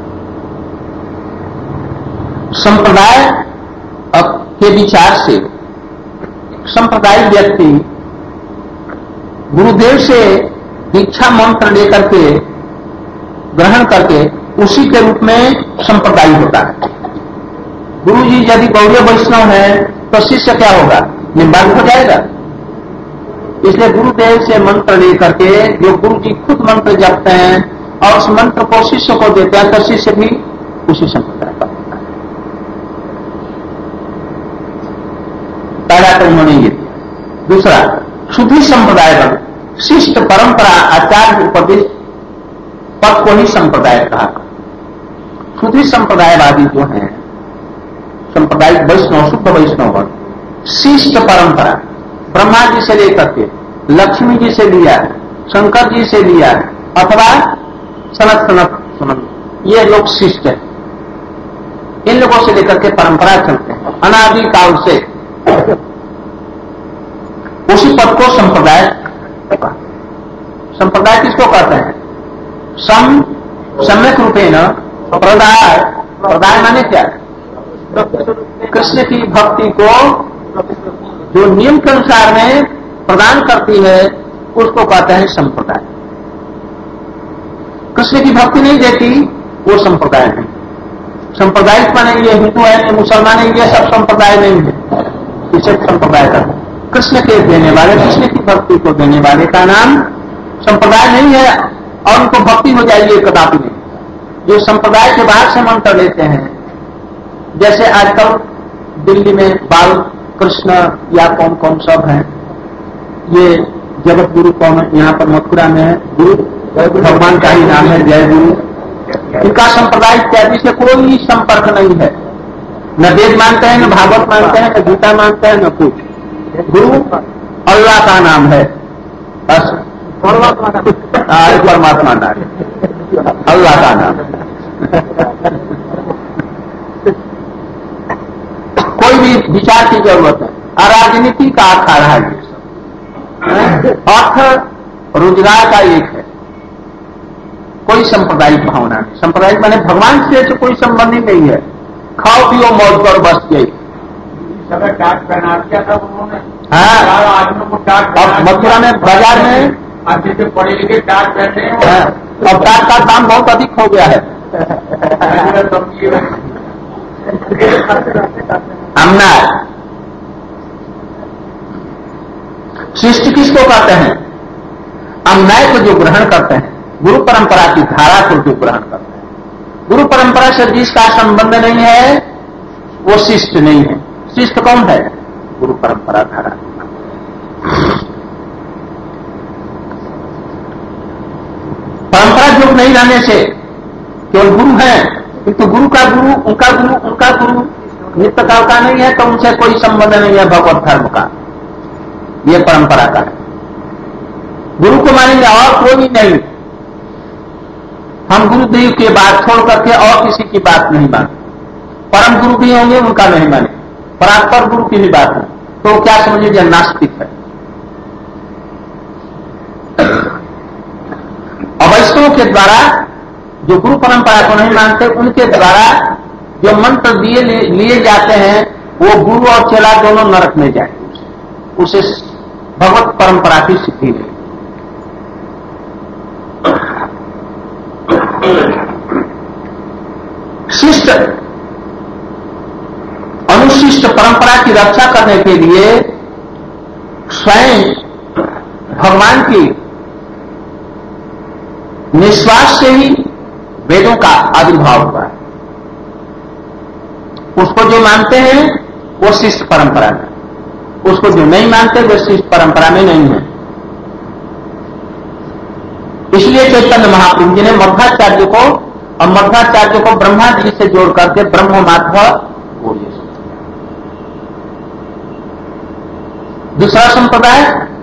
संप्रदाय के विचार से संप्रदायिक व्यक्ति गुरुदेव से दीक्षा मंत्र लेकर के ग्रहण करके उसी के रूप में संप्रदायी होता है। गुरु जी यदि गौड़ीय वैष्णव है तो शिष्य क्या होगा? निम्बार्क हो जाएगा। इसलिए गुरुदेव से मंत्र लेकर के जो गुरु जी खुद मंत्र जपते हैं और उस मंत्र को शिष्य को देते हैं, तो शिष्य भी उसी संप्रदाय का होता है। पहला तो उन्होंने ये दिया। दूसरा, शुद्धि संप्रदाय का शिष्ट परंपरा आचार्य उपदेश पद को ही संप्रदाय कहा। शुद्धि संप्रदायवादी जो है, सांप्रदायिक वैष्णव, शुद्ध वैष्णव, शिष्ट परंपरा ब्रह्मा जी से लेकर के लक्ष्मी जी से लिया, शंकर जी से लिया, अथवा सनत ये लोग शिष्ट है। इन लोगों से लेकर के परंपरा चलते हैं अनादि काल से। उसी पद को संप्रदाय, संप्रदाय किसको कहते हैं? सम्यक रूपेण प्रदाय। प्रदाय माने क्या? कृष्ण की भक्ति को जो नियम के अनुसार में प्रदान करती है उसको कहते हैं संप्रदाय। कृष्ण की भक्ति नहीं देती वो संप्रदाय नहीं। संप्रदायिक माने ये हिंदू है, ये मुसलमान है, ये सब संप्रदाय नहीं है। इसे संप्रदाय का कृष्ण के देने वाले, कृष्ण की भक्ति को देने वाले का नाम संप्रदाय नहीं है और उनको भक्ति हो जाएगी कदापि नहीं। जो संप्रदाय के बाहर से मंत्र लेते हैं, जैसे आजकल दिल्ली में बाल कृष्ण या कौन कौन सब हैं, ये जगत गुरु कौन है, यहाँ पर मथुरा में है गुरु भगवान का ही नाम है जय गुरु। इनका संप्रदाय इत्यादि से कोई संपर्क नहीं है। न वेद मानते हैं, न भागवत मानते हैं, न गीता मानते हैं, न कुछ। गुरु अल्लाह का नाम है, बस परमात्मा नाम है, अल्लाह का नाम है। कोई भी विचार की जरूरत है। राजनीति का अखाड़ा है ये सब। अर्थ रोजगार का एक है, कोई सांप्रदायिक भावना नहीं। सांप्रदायिक माने भगवान से तो कोई संबंध ही नहीं है। खाओ पियो मौज करो, बस यही। टाट पहना दिया था उन्होंने। हाँ, आदमियों को टाट। और मथुरा में बाजार में आज जैसे पढ़े लिखे टाट पहनते हैं, और टाट का दाम बहुत अधिक हो गया है। हमना शिष्ट किसको कहते हैं? अन्याय को जो ग्रहण करते हैं, गुरु परंपरा की धारा को जो ग्रहण करते हैं। गुरु परंपरा से जिसका संबंध नहीं है वो शिष्ट नहीं है। शिष्ट कौन है? गुरु परंपरा धारा। परंपरा जो नहीं रहने से केवल गुरु है, किंतु गुरु का गुरु, उनका गुरु, उनका गुरु नित्य काल का नहीं है तो उनसे कोई संबंध नहीं है भगवत धर्म का, ये परंपरा का है। गुरु को मानेंगे और कोई नहीं। हम गुरुदेव की बात छोड़ करके और किसी की बात नहीं माने। परम गुरु भी होंगे उनका नहीं माने, परात्पर गुरु की भी बात है तो क्या समझिए नास्तिक है। अवैष्णव के द्वारा जो गुरु परंपरा को नहीं मानते उनके द्वारा जो मंत्र लिए जाते हैं वो गुरु और चेला दोनों नरक में जाए, उसे भगवत परंपरा की सिद्धि नहीं। शिष्ट अनुशिष्ट परंपरा की रक्षा करने के लिए स्वयं भगवान की निश्वास से ही वेदों का आविर्भाव हुआ है। उसको जो मानते हैं वो शिष्ट परंपरा में, उसको जो नहीं मानते वो शिष्ट परंपरा में नहीं है। इसलिए चैतन्य महाप्रभु जी ने मध्वाचार्य को और मध्वाचार्य को ब्रह्मा जी से जोड़ करके ब्रह्म माध्व बोलिए। दूसरा संप्रदाय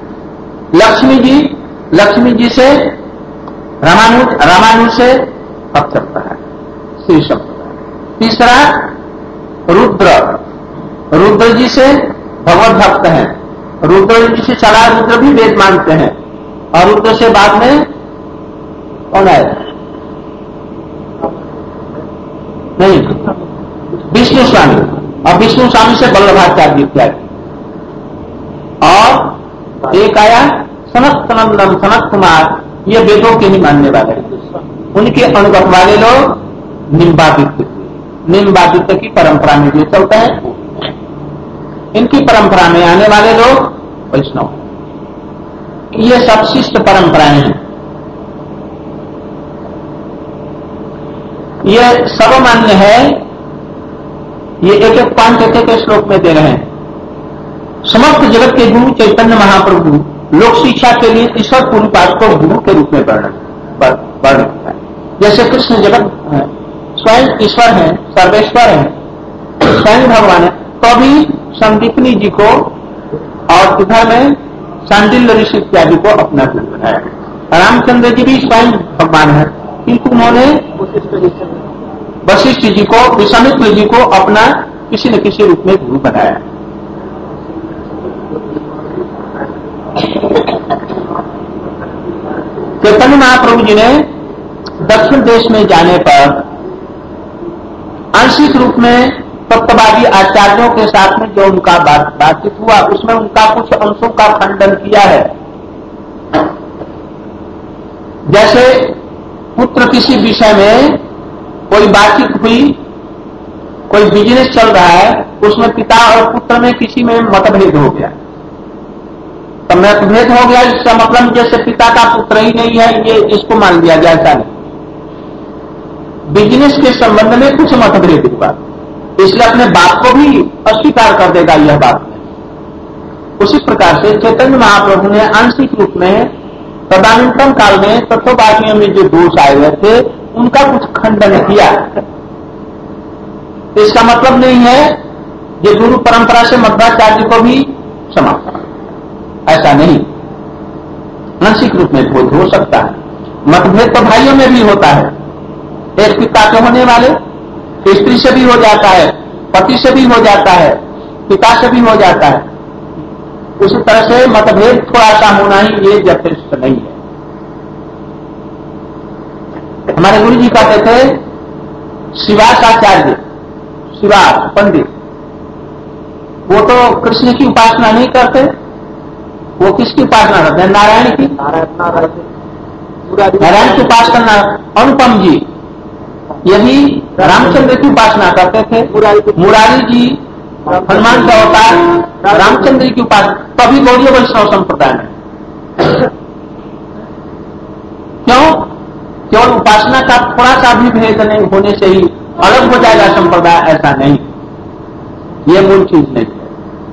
लक्ष्मी जी से रामानुज से अब चलता है श्री संप्रदाय। तीसरा रुद्र जी से भगवत भक्त हैं, रुद्र जी से चला, रुद्र भी वेद मानते हैं और रुद्र से बाद में कौन आया? नहीं, विष्णु स्वामी, और विष्णु स्वामी से वल्लभाचार्य इत्यादि। और एक आया सनत कुमार, ये वेदों के ही मानने वाले, उनके अनुगत वाले लोग निम्बादित्य की परंपरा में जो चलते हैं, इनकी परंपरा में आने वाले लोग वैष्णव। ये सब शिष्ट परंपराएं हैं। ये सर्वमान्य है। ये एक एक पॉइंट एक श्लोक में दे रहे हैं। समस्त जगत के गुरु चैतन्य महाप्रभु लोक शिक्षा के लिए ईश्वर पुरुषार्थ को गुरु के रूप में वर्णन किया है। जैसे कृष्ण जगत है, स्वयं ईश्वर है, सर्वेश्वर है, स्वयं भगवान है, तो भी संदीपनी जी को और इधर में सांडिल्य ऋषि इत्यादि को अपना गुरु बनाया। रामचंद्र जी भी स्वयं भगवान है, किंतु उन्होंने वशिष्ठ जी को, विश्वामित्र जी को अपना किसी न किसी रूप में गुरु बनाया। चैतन्य महाप्रभु जी ने दक्षिण देश में जाने पर आंशिक रूप में तत्ववादी आचार्यों के साथ में जो उनका बातचीत हुआ उसमें उनका कुछ अंशों का खंडन किया है। जैसे पुत्र किसी विषय में कोई बातचीत हुई, कोई बिजनेस चल रहा है, उसमें पिता और पुत्र में किसी में मतभेद हो गया, तो मतभेद हो गया, इसका मतलब जैसे पिता का पुत्र ही नहीं है, ये इसको मान लिया जाए। ऐसा नहीं, बिजनेस के संबंध में कुछ मतभेद हुआ, इसलिए अपने बाप को भी अस्वीकार कर देगा यह बात। उसी प्रकार से चैतन्य महाप्रभु ने आंशिक रूप में तदानीन्तन काल में तत्ववादियों में जो दोष आए हुए थे उनका कुछ खंडन किया। इसका मतलब नहीं है कि गुरु परंपरा से मध्वाचार्य को भी समाप्त, ऐसा नहीं। आंशिक रूप में भेद हो सकता है। मतभेद तो भाइयों में भी होता है, एक पिता के होने वाले स्त्री से भी हो जाता है, पति से भी हो जाता है, पिता से भी हो जाता है। उसी तरह से मतभेद थोड़ा सा होना ही ये यथेष्ट नहीं है। हमारे गुरु जी कहते थे, शिवासाचार्य, शिवास पंडित, वो तो कृष्ण की उपासना नहीं करते, वो किसकी उपासना करते हैं? नारायण की। नारायण की उपासना। अनुपम जी यही रामचंद्र की उपासना करते थे। मुरारी जी हनुमान का अवतार रामचंद्र की उपासना, तभी गौड़ीय वैष्णव संप्रदाय में। क्यों? केवल उपासना का थोड़ा सा भी भेद नहीं होने से ही अलग हो जाएगा संप्रदाय, ऐसा नहीं। ये मूल चीज नहीं है।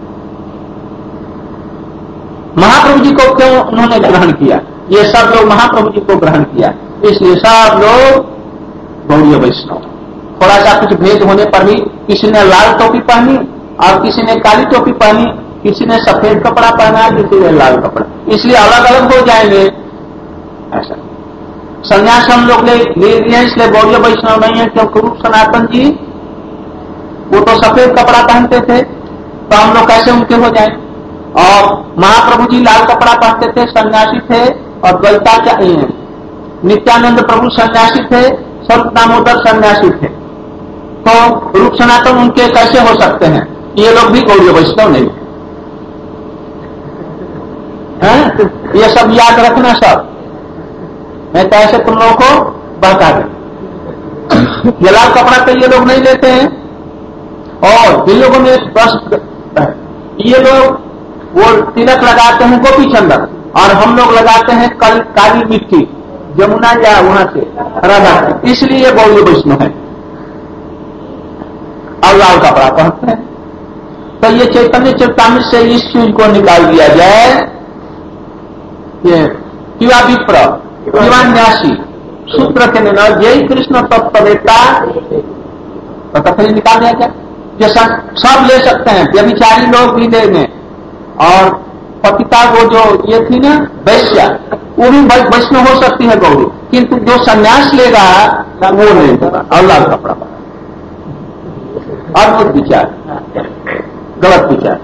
महाप्रभु जी को क्यों उन्होंने ग्रहण किया? ये सब लोग महाप्रभु जी को ग्रहण किया, इसलिए सब लोग गौड़ीय वैष्णव। थोड़ा सा कुछ भेद होने पर भी किसी ने लाल टोपी पहनी और किसी ने काली टोपी पहनी, किसी ने सफेद कपड़ा पहना, किसी ने लाल कपड़ा, इसलिए अलग अलग हो जाएंगे। ऐसा संन्यास हम लोग ले लिए इसलिए गौड़ीय वैष्णव नहीं है, क्योंकि रूप सनातन जी वो तो सफेद कपड़ा पहनते थे, तो हम लोग कैसे उनके हो जाए। और महाप्रभु जी लाल कपड़ा पहनते थे, सन्यासी थे, और द्वैताचार्य नित्यानंद प्रभु सन्यासी थे, स्वरूप दामोदर सन्यासी थे, तो रूप सनातन उनके कैसे हो सकते हैं। ये लोग भी गौड़ीय वैष्णव नहीं है। ये सब याद रखना सब, मैं तो ऐसे तुम लोगों को बता दें। ये लाल कपड़ा तो ये लोग नहीं लेते हैं। और इन लोगों में एक प्रश्न, ये लोग वो तिलक लगाते हैं गोपी चंदन, और हम लोग लगाते हैं काली मिट्टी जमुना या वहां से राधा, इसलिए गौड़ीय वैष्णव है और लाल कपड़ा पहनते हैं। तो ये चैतन्य चरितामृत से इस चीज को निकाल दिया जाए। ये किवा विप्र किवान्यासी सूत्र के निर्णय जय कृष्ण तत्पदेता, तो फिर निकाल दिया क्या। ये सब ले सकते हैं, व्यभिचारी लोग भी लेंगे, और पतिता वो जो ये थी ना वैश्या, वो भी वैष्णव हो सकती है गौरी, किंतु जो संन्यास लेगा वो नहीं होगा, और लाल कपड़ा अद्भुत विचार, गलत विचार।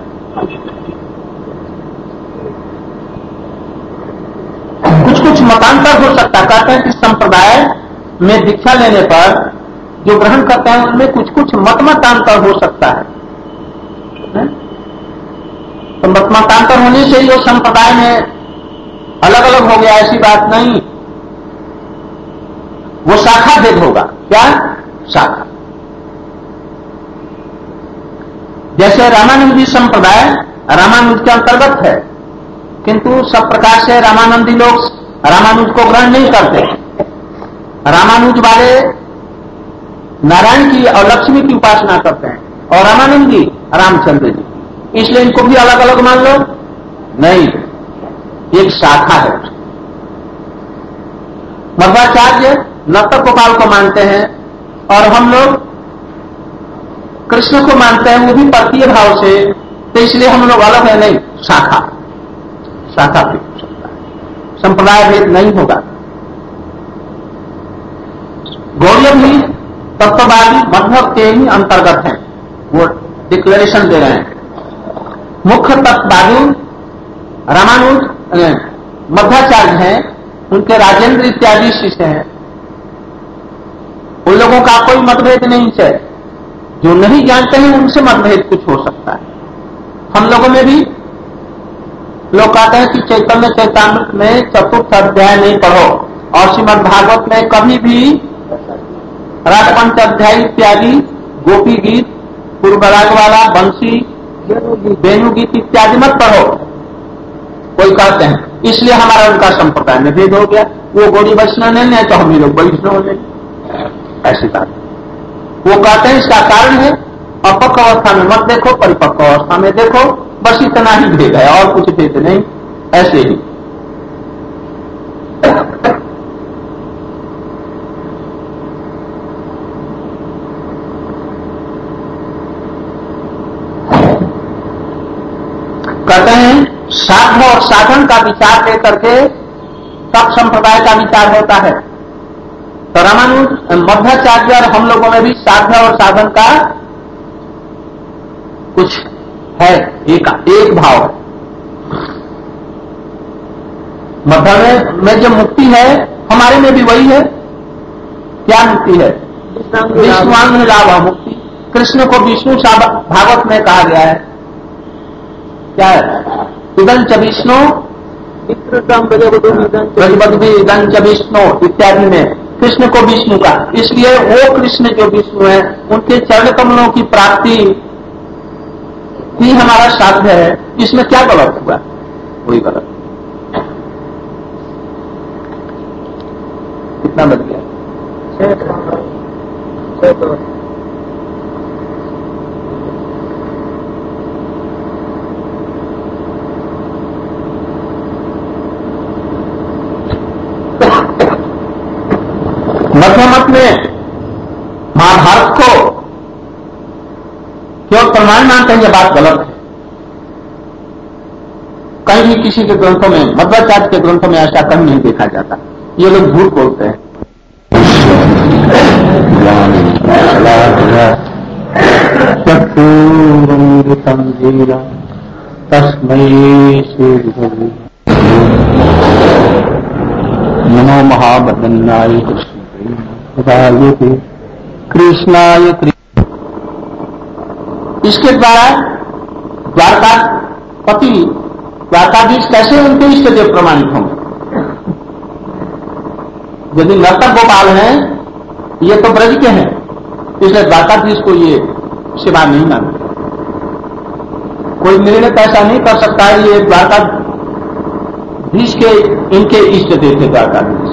कुछ कुछ मतांतर हो सकता, कहते हैं कि संप्रदाय में दीक्षा लेने पर जो ग्रहण करते हैं उनमें कुछ कुछ मतमतांतर हो सकता है। तो मतमतांतर होने से जो संप्रदाय में अलग अलग हो गया ऐसी बात नहीं, वो शाखा भेद होगा। क्या शाखा, जैसे रामानंदी संप्रदाय रामानुज के अंतर्गत है, किंतु सब प्रकार से रामानंदी लोग रामानुज को ग्रहण नहीं करते। रामानुज वाले नारायण की और लक्ष्मी की उपासना करते हैं, और रामानंद जी रामचंद्र जी, इसलिए इनको भी अलग अलग मान लो। नहीं, एक शाखा है। मध्वाचार्य नर्तक गोपाल को मानते हैं, और हम लोग कृष्ण को मानते हैं, वो भी परकीय भाव से, तो इसलिए हम लोग अलग है। नहीं, शाखा शाखा भी हो सकता है, संप्रदाय भेद नहीं होगा। गौड़ीय भी तत्ववादी मध्व के ही अंतर्गत हैं, वो डिक्लेरेशन दे रहे हैं। मुख्य तत्ववादी रामानुज मध्वाचार्य हैं, उनके राजेंद्र इत्यादि शिष्य हैं, उन लोगों का कोई मतभेद नहीं है। जो नहीं जानते हैं उनसे मतभेद कुछ हो सकता है। हम लोगों में भी लोग कहते हैं कि चैतन्य चैतामृत में चतुर्थ अध्याय नहीं पढ़ो, और श्रीमद् भागवत में कभी भी राजपंच अध्याय इत्यादि, गोपी गीत, पूर्वराग वाला, बंसी, वेणु गीत इत्यादि मत पढ़ो, कोई कहते हैं। इसलिए हमारा उनका संप्रदाय में भेद हो गया। वो गौड़ी वैष्णव नहीं है तो हम ही लोग वैष्णव नहीं, ऐसी बात। वो कहते हैं इसका कारण है अपक्व अवस्था में मत देखो, परिपक्व अवस्था में देखो, बस इतना ही भेद है, और कुछ भेद नहीं। ऐसे ही कहते हैं साध्य और साधन का विचार लेकर के तब संप्रदाय का विचार होता है। तो रामानुज मध्वाचार्य और हम लोगों में भी साध्य और साधन का कुछ है, एक भाव है। मध्य में जो मुक्ति है हमारे में भी वही है। क्या मुक्ति है? विष्णुवांग लाभ मुक्ति। कृष्ण को विष्णु भागवत में कहा गया है। क्या है? इदं च विष्णु इदं च विष्णु इत्यादि में कृष्ण को विष्णु का, इसलिए वो कृष्ण जो विष्णु है उनके चरण कमलों की प्राप्ति ही हमारा साध्य है। इसमें क्या गलत हुआ? कोई गलत। कितना बच गया? मध्य मत में महाभारत केवल प्रमाण मानते हैं, यह बात गलत है। कहीं भी किसी के ग्रंथों में, मध्वाचार्य के ग्रंथों में ऐसा कहीं नहीं देखा जाता। ये लोग झूठ बोलते हैं। चक्षुरुन्मिलितं येन तस्मै श्रीगुरवे नमो महावदन्नाय कृष्णाय। इसके द्वारा द्वारकापति द्वारकाधीश कैसे उनके इष्ट देव प्रमाणित होंगे? यदि नर्तक गोपाल हैं, ये तो ब्रज के हैं, इसलिए द्वारकाधीश को ये सेवा नहीं मानते। कोई निर्णय ऐसा नहीं कर सकता है ये द्वारकाधीश के इनके इष्ट देव थे द्वारकाधीश।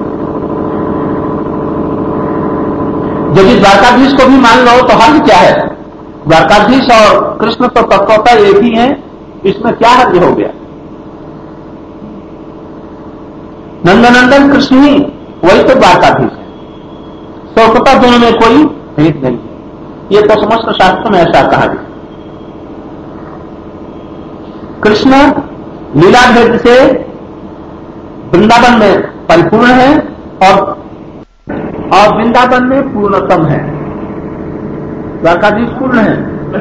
यदि द्वारकाधीश को भी मान लो तो हर्ज क्या है? द्वारकाधीश और कृष्ण तो तत्वतः एक ही है, इसमें क्या हर्ज हो गया? नंदनंदन कृष्ण ही, वही तो द्वारकाधीश है। स्वतः दोनों में कोई भेद नहीं है। ये तो समस्त शास्त्र में ऐसा कहा गया। कृष्ण लीला भेद से वृंदावन में परिपूर्ण है और वृंदावन में पूर्णतम है। द्वारकाधीश पूर्ण है।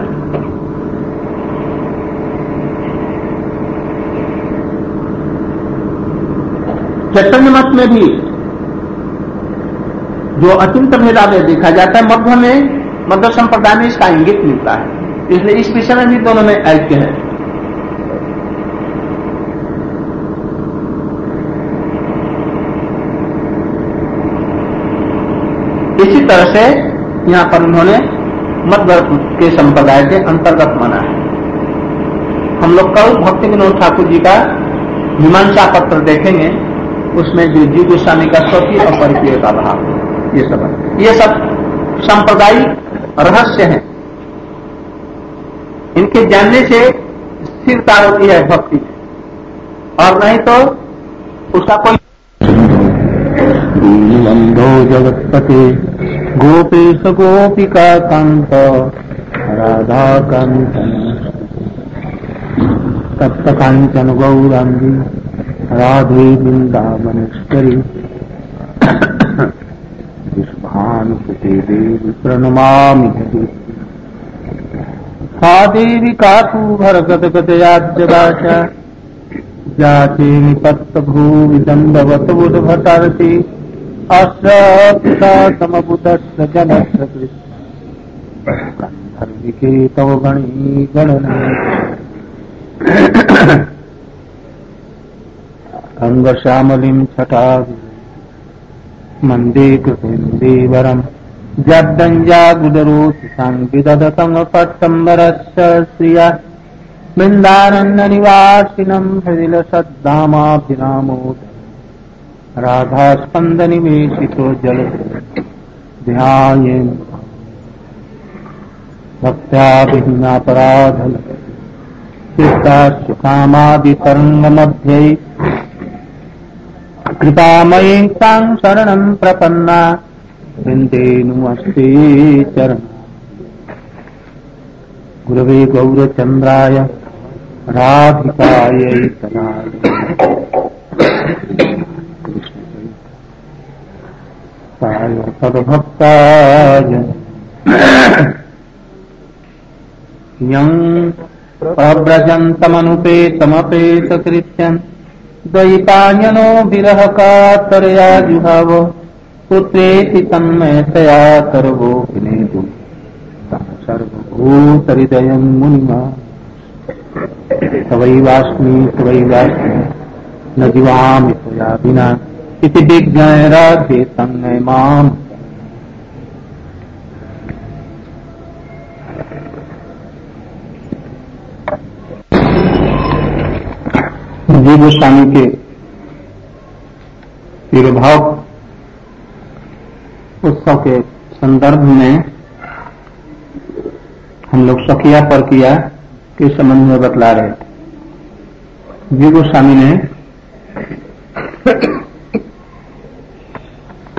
चैतन्य मत में भी जो अचिंत भेदाभेद देखा जाता है, मध्य संप्रदाय में इसका इंगित मिलता है। इसलिए इस विषय में भी दोनों में ऐक्य है। इसी तरह से यहां पर उन्होंने मध्य के संप्रदाय के अंतर्गत माना है। हम लोग कल भक्ति विनोद ठाकुर जी का मीमांसा पत्र देखेंगे, उसमें जो जीव गोस्वामी का स्वकीय और परिचय का भाव, ये सब सांप्रदायिक रहस्य हैं। इनके जानने से स्थिरता होती है भक्ति में, और नहीं तो उसका कोई। दीनबंधो जगत्पते गोपेश गोपिका कांत राधा कांत तप्त कांचन गौरांगी राधे वृंदावनेश्वरी भानुसुते देवी प्रणमामि। सा देवी काकू भरगतगतयाज्यदाचा जाचे निपत्तभूमि दंडवत बुधभटारति अश्रपिता समबुधस्य जनस्य गंधर्विके तव गणी गणने अंगश्यामलिं छटा मन्दे कृतेन्दीवरं जड्डञ्जागुदरोति सांविदधतं पट्टम्बरस्य श्रिया वृन्दारण्यनिवासिनं हृदिलसद्धामाभिरामोद राधास्पन्दनिवेशितो जल ध्यायेन भक्त्या विहीनापराधल चित्ताशुकामादितरङ्गमध्ये कृपामयी तां शरणं प्रपन्ना वृन्देनुमस्ते चरण। गुरवे गौरचन्द्राय राधिकायै तदाय तद्भक्ताय यं प्रव्रजन्तमनुपेतमपेतकृत्यं द्वैपायनो विरह कातरया जुहाव पुत्रेति तन्मयतया सर्वो विनेतु सर्वभूतहृदयं मुनिमा सवैवास्मि न जीवामि त्वया विना इति विज्ञाय राधे तन्मय माम्। जीव गोस्वामी के तिरुभाव उत्सव के संदर्भ में हम लोग सखिया परकिया के संबंध में बतला रहे। जीव गोस्वामी ने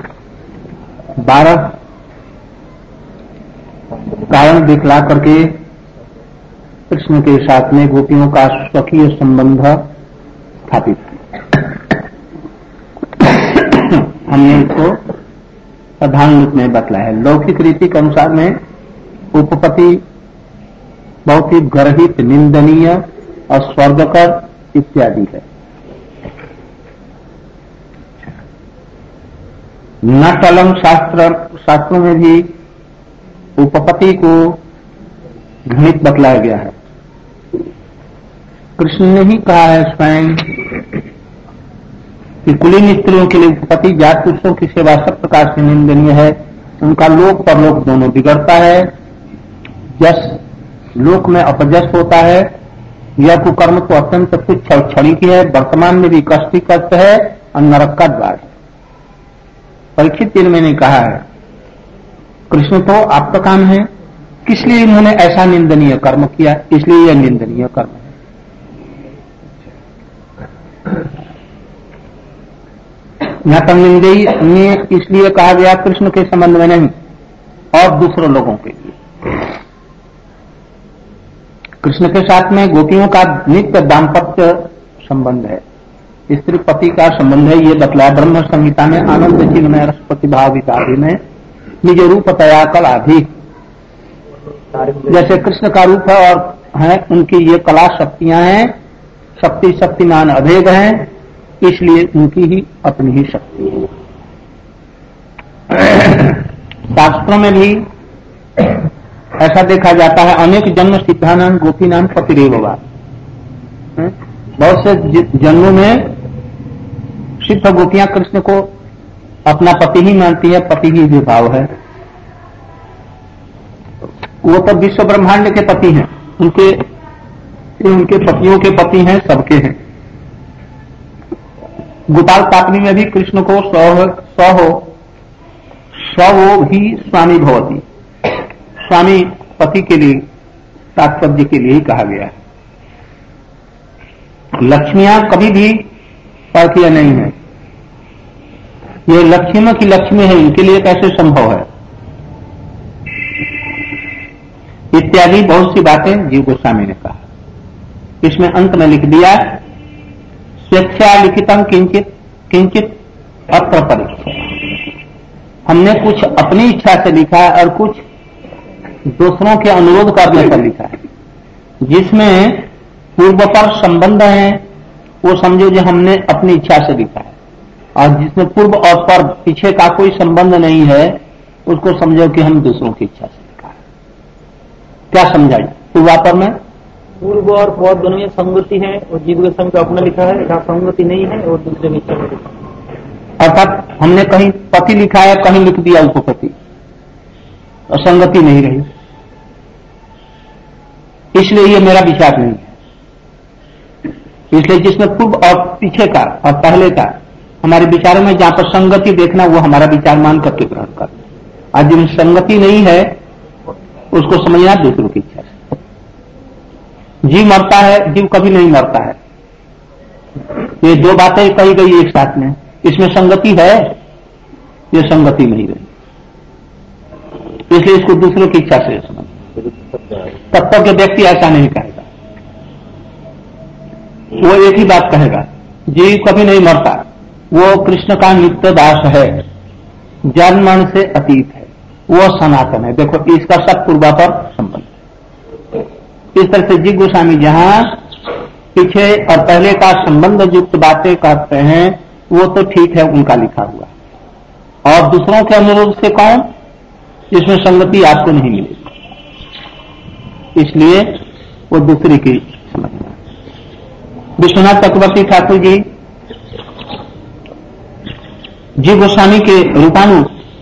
12 कारण दिखला करके कृष्ण के साथ में गोपियों का स्वकीय संबंध स्थापित किया। हमने इसको प्रधान रूप में बतलाया है। लौकिक रीति के अनुसार में उपपत्ति बहुत ही गर्हित, निंदनीय और स्वर्गकर इत्यादि है। नटलम शास्त्रों में भी उपपत्ति को घृणित बतलाया गया है। कृष्ण ने ही कहा है स्वयं कि कुलीन स्त्रियों के लिए उपपत्ति जात पुरुषों की सेवा सब प्रकार से निंदनीय है। उनका लोक परलोक दोनों बिगड़ता है। जस लोक में अपजस होता है। यह कुकर्म तो अत्यंत तुच्छ और क्षणिक है, वर्तमान में भी कष्ट कष्ट है और नरक का द्वार है। परीक्षित जी मैंने कहा है कृष्ण तो आपका काम है, किस लिए इन्होंने ऐसा निंदनीय कर्म किया, इसलिए यह निंदनीय कर्म है। यहां तक निंदनीय इसलिए कहा गया कृष्ण के संबंध में नहीं और दूसरे लोगों के लिए। कृष्ण के साथ में गोपियों का नित्य दाम्पत्य संबंध है, स्त्री पति का संबंध है। ये बतलाया ब्रह्म संहिता में आनंद चिन्मय रसपति भाव इत्यादि में निज रूप तया कल आदि। जैसे कृष्ण का रूप है और है उनकी ये कला शक्तियां हैं, शक्ति शक्तिमान अभेद हैं, इसलिए उनकी ही अपनी ही शक्ति है। शास्त्रों में भी ऐसा देखा जाता है अनेक जन्म सिद्धानाम गोपी नाम पतिरेवा। बहुत से जन्मों में सिद्ध गोपियां कृष्ण को अपना पति ही मानती है, पति ही विभाव है। वो तो विश्व ब्रह्मांड के पति हैं, उनके पतियों के पति हैं, सबके हैं। गोपाल पापनी में भी कृष्ण को स्वो ही स्वामी भवती, स्वामी पति के लिए तात्पर्य के लिए ही कहा गया है। लक्ष्मियां कभी भी पार्थिया नहीं है, ये लक्ष्मी की लक्ष्मी है, इनके लिए कैसे संभव है इत्यादि बहुत सी बातें जीव गोस्वामी ने कहा। इसमें अंत में लिख दिया स्वेच्छा लिखितम किंचित किंचित अत्र परीक्षा। हमने कुछ अपनी इच्छा से लिखा है और कुछ दूसरों के अनुरोध करने पर लिखा है। जिसमें पूर्व पर संबंध है वो समझो जो हमने अपनी इच्छा से लिखा है, और जिसमें पूर्व और पर पीछे का कोई संबंध नहीं है उसको समझो कि हम दूसरों की इच्छा से लिखा है। क्या समझाइए? पूर्वापर में पूर्व और पर दोनों में संगति है और जीव गोस्वामी का अपना लिखा है, जहाँ संगति नहीं है और दूसरे की इच्छा लिखा है। अर्थात हमने कहीं पति लिखा है, कहीं लिख दिया उपपति, और संगति नहीं रही, इसलिए ये मेरा विचार नहीं है। इसलिए जिसमें पूर्व और पीछे का और पहले का हमारे विचारों में जहां पर संगति देखना वो हमारा विचार मान करके ग्रहण करना, और जिनमें संगति नहीं है उसको समझना दूसरों की इच्छा से। जीव मरता है, जीव कभी नहीं मरता है। ये दो बातें कही गई एक साथ में, इसमें संगति है, ये संगति नहीं रही, इसलिए इसको दूसरों की इच्छा से समझ। तत्व के व्यक्ति ऐसा नहीं कहेगा, वो एक ही बात कहेगा जीव कभी नहीं मरता, वो कृष्ण का नित्य दास है, जन्म मरण से अतीत है, वो सनातन है। देखो इसका सब पूर्वापर संबंध। इस तरह से जीव गोस्वामी जहां पीछे और पहले का संबंध युक्त बातें करते हैं वो तो ठीक है, उनका लिखा हुआ, और दूसरों के अनुरोध से कौन, जिसमें संगति आपको नहीं मिलेगी, इसलिए वो दूसरी की समझना। विश्वनाथ चक्रवर्ती ठाकुर जी जीव गोस्वामी के रूपानु,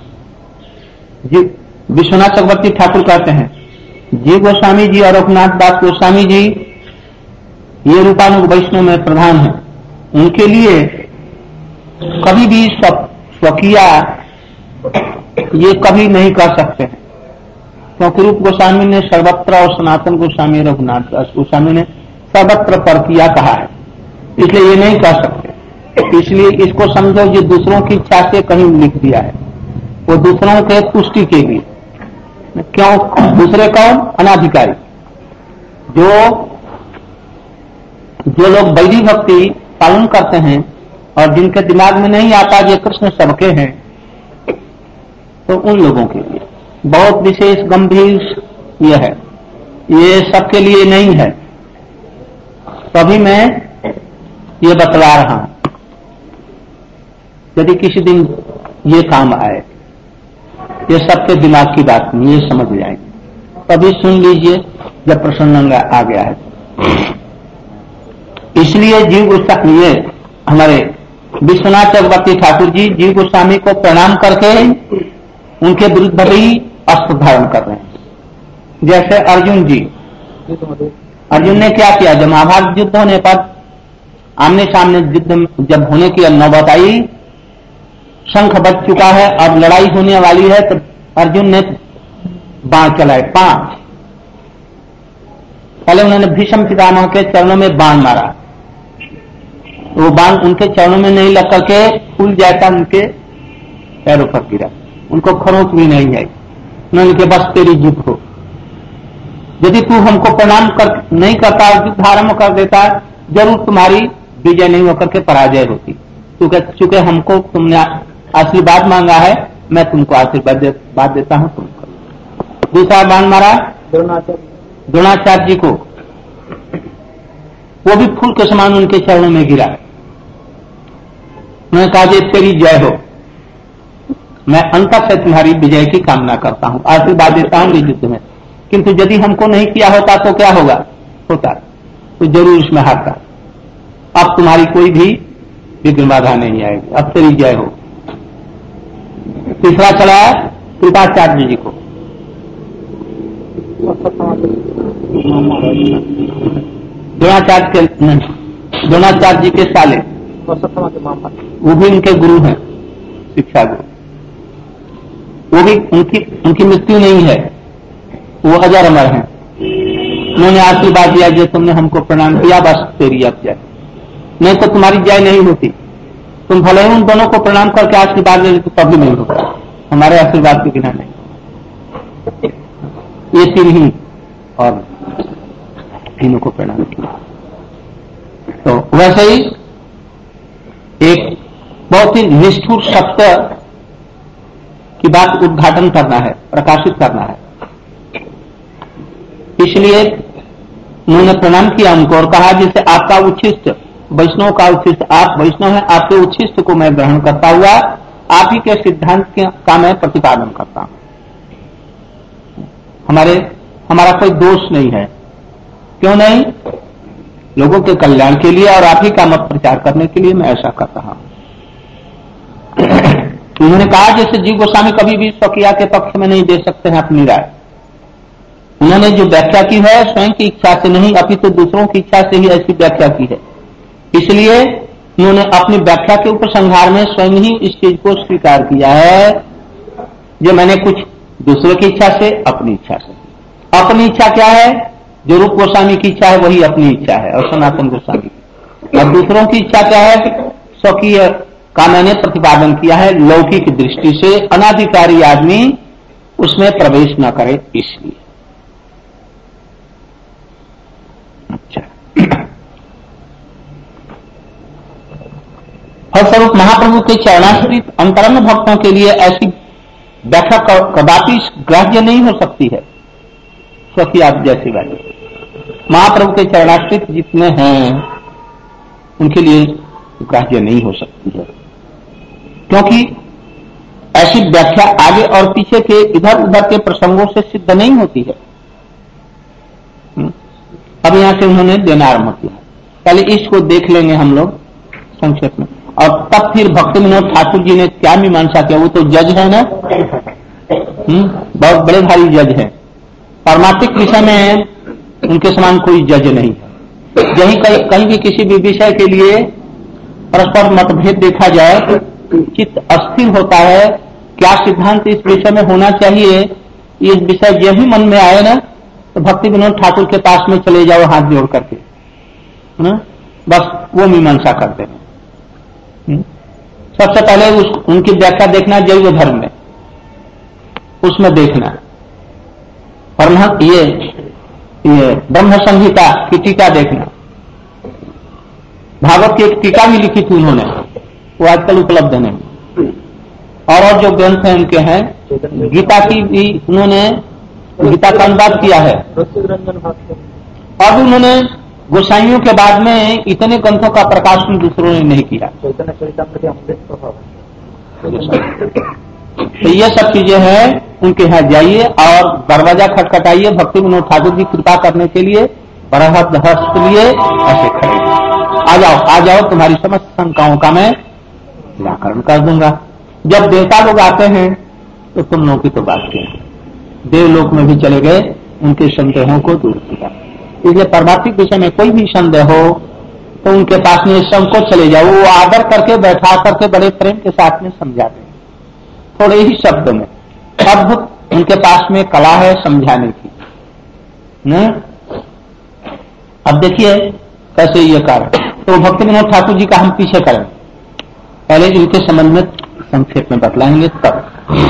विश्वनाथ चक्रवर्ती ठाकुर कहते हैं जीव गोस्वामी जी और रघुनाथ दास गोस्वामी जी ये रूपानु वैष्णव में प्रधान हैं। उनके लिए कभी भी स्वकीया ये कभी नहीं कर सकते हैं, क्योंकि रूप गोस्वामी ने सर्वत्र और सनातन गोस्वामी रघुनाथ दास गोस्वामी ने सर्वत्र पर किया कहा है, इसलिए ये नहीं कर सकते। इसलिए इसको समझो जो दूसरों की इच्छा से कहीं लिख दिया है, वो दूसरों के तुष्टि के लिए। क्यों? दूसरे कौन? अनाधिकारी। जो लोग वैदिक भक्ति पालन करते हैं और जिनके दिमाग में नहीं आता ये कृष्ण सबके हैं, तो उन लोगों के लिए बहुत विशेष गंभीर ये है, ये सबके लिए नहीं है। तभी मैं ये बतला रहा हूं, यदि किसी दिन ये काम आए, ये सबके दिमाग की बात नहीं, ये समझ जाएंगे, तभी सुन लीजिए जब प्रसंग आ गया है। इसलिए जीव गोस्वामी, ये हमारे विश्वनाथ चक्रवर्ती ठाकुर जी जीव गोस्वामी को प्रणाम करके उनके विरुद्ध भी अस्त्र धारण कर रहे हैं। जैसे अर्जुन जी, अर्जुन ने क्या किया, जब महाभारत युद्ध होने पर आमने सामने युद्ध जब होने की नौबत आई, शंख बज चुका है, अब लड़ाई होने वाली है, तो अर्जुन ने बाण चलाए 5। पहले उन्होंने भीष्म पितामह के चरणों में बाण मारा, वो बाण उनके चरणों में नहीं लग करके फूल जैसा उनके पैरों पर गिरा, उनको खरोंच भी नहीं आई। उन्होंने कहा बस तेरी जीत हो, यदि तू हमको प्रणाम नहीं करता, युद्ध आरंभ कर देता, जरूर तुम्हारी विजय नहीं होकर के पराजय होती। चूंकि हमको तुमने आशीर्वाद मांगा है, मैं तुमको आशीर्वाद देता हूं, तुम करो। दूसरा बाण मारा द्रोणाचार्य जी को, वो भी फूल के समान उनके चरणों में गिरा। उन्होंने कहा कि तेरी जय हो, मैं अंतर से तुम्हारी विजय की कामना करता हूं, आशीर्वाद देता हूं युद्ध में, किंतु यदि हमको नहीं किया होता तो क्या होता तो जरूर इसमें हारता। अब तुम्हारी कोई भी विघ्न बाधा नहीं आएगी, अब तेरी जय हो। तीसरा चला कृपाचार्य जी को, द्रोणाचार्य जी के साले, वो भी उनके गुरु हैं, शिक्षा गुरु, वो भी उनकी मृत्यु नहीं है, वो अजर अमर हैं। उन्होंने आशीर्वाद दिया, जो तुमने हमको प्रणाम किया, बस तेरी अब जय, नहीं तो तुम्हारी जय नहीं होती। तुम भले ही उन दोनों को प्रणाम करके आशीर्वाद ले तो तब भी नहीं होता, हमारे आशीर्वाद के बिना नहीं। ये तीन ही और तीनों को प्रणाम किया। तो वैसे ही एक बहुत ही निष्ठुर सत्य की बात उद्घाटन करना है, प्रकाशित करना है। इसलिए उन्होंने प्रणाम किया उनको और कहा, जैसे आपका उच्छिष्ट, वैष्णव का उच्छिष्ट, आप वैष्णव हैं, आपके उच्छिष्ट को मैं ग्रहण करता हुआ आप ही के सिद्धांत का मैं प्रतिपादन करता हूं। हमारा कोई दोष नहीं है, क्यों नहीं? लोगों के कल्याण के लिए और आप ही का मत प्रचार करने के लिए मैं ऐसा कर रहा हूं। उन्होंने कहा, जैसे जीव गोस्वामी कभी भी स्वकीय के पक्ष में नहीं दे सकते हैं अपनी राय। उन्होंने जो व्याख्या की है स्वयं की इच्छा से नहीं, अपितु दूसरों की इच्छा से ही ऐसी व्याख्या की है। इसलिए उन्होंने अपनी व्याख्या के उपसंहार में स्वयं ही इस चीज को स्वीकार किया है, जो मैंने कुछ दूसरों की इच्छा से, अपनी इच्छा से। अपनी इच्छा क्या है? जो रूप गोस्वामी की इच्छा है वही अपनी इच्छा है, और सनातन गोस्वामी की। और दूसरों की इच्छा क्या है? स्वकीय का मैंने प्रतिपादन किया है, लौकिक दृष्टि से अनाधिकारी आदमी उसमें प्रवेश न करे, इसलिए। अच्छा, फलस्वरूप महाप्रभु के चरणाश्रित अंतरंग भक्तों के लिए ऐसी व्याख्या कदापि ग्राह्य नहीं हो सकती है। स्वकीय आप जैसी वाली महाप्रभु के चरणाश्रित जितने हैं उनके लिए ग्राह्य नहीं हो सकती है, क्योंकि ऐसी व्याख्या आगे और पीछे के इधर उधर के प्रसंगों से सिद्ध नहीं होती है। अब यहां से उन्होंने देना आरंभ किया। पहले इसको देख लेंगे हम लोग संक्षेप में, और तब फिर भक्ति विनोद ठाकुर जी ने क्या मीमांसा किया। वो तो जज है ना, बहुत बड़े भारी जज है। पारमार्थिक विषय में उनके समान कोई जज नहीं है। यही कहीं भी किसी भी विषय के लिए परस्पर मतभेद देखा जाए तो चित्त अस्थिर होता है। क्या सिद्धांत इस विषय में होना चाहिए, ये विषय यह भी मन में आए ना, तो भक्ति विनोद ठाकुर के पास में चले जाओ हाथ जोड़ करके, है ना, बस वो मीमांसा करते हैं। सबसे पहले उनकी व्याख्या देखना जैव धर्म में, उसमें देखना। और ये ये ब्रह्म संहिता की टीका देखना, भागवत की एक टीका भी लिखी थी उन्होंने, वो आजकल उपलब्ध नहीं। और जो ग्रंथ हैं उनके हैं, गीता की भी उन्होंने गीता का अनुवाद किया है। अब उन्होंने गोसाइयों के बाद में इतने ग्रंथों का प्रकाशन दूसरों ने नहीं किया। तो ये सब चीजें हैं, उनके यहाँ जाइए और दरवाजा खटखटाइए, भक्ति विनोद ठाकुर जी कृपा करने के लिए बरहद हस्त लिए ऐसे खड़े, आ जाओ तुम्हारी समस्त शंकाओं का मैं निराकरण कर दूंगा। जब देवता लोग आते हैं तो तुम लोगों की तो बात क्या है, देवलोक में भी चले गए, उनके संदेहों को दूर किया। इसलिए पारमार्थिक विषय में कोई भी संदेह हो तो उनके पास में संकोच चले जाओ, वो आदर करके बैठा करके बड़े प्रेम के साथ में समझाते हैं, थोड़े ही शब्द में। अद्भुत उनके पास में कला है समझाने की। अब देखिए कैसे ये कारण, तो भक्ति विनोद ठाकुर जी का हम पीछे करें, पहले इनके संबंध में संक्षेप में बतलाएंगे तब।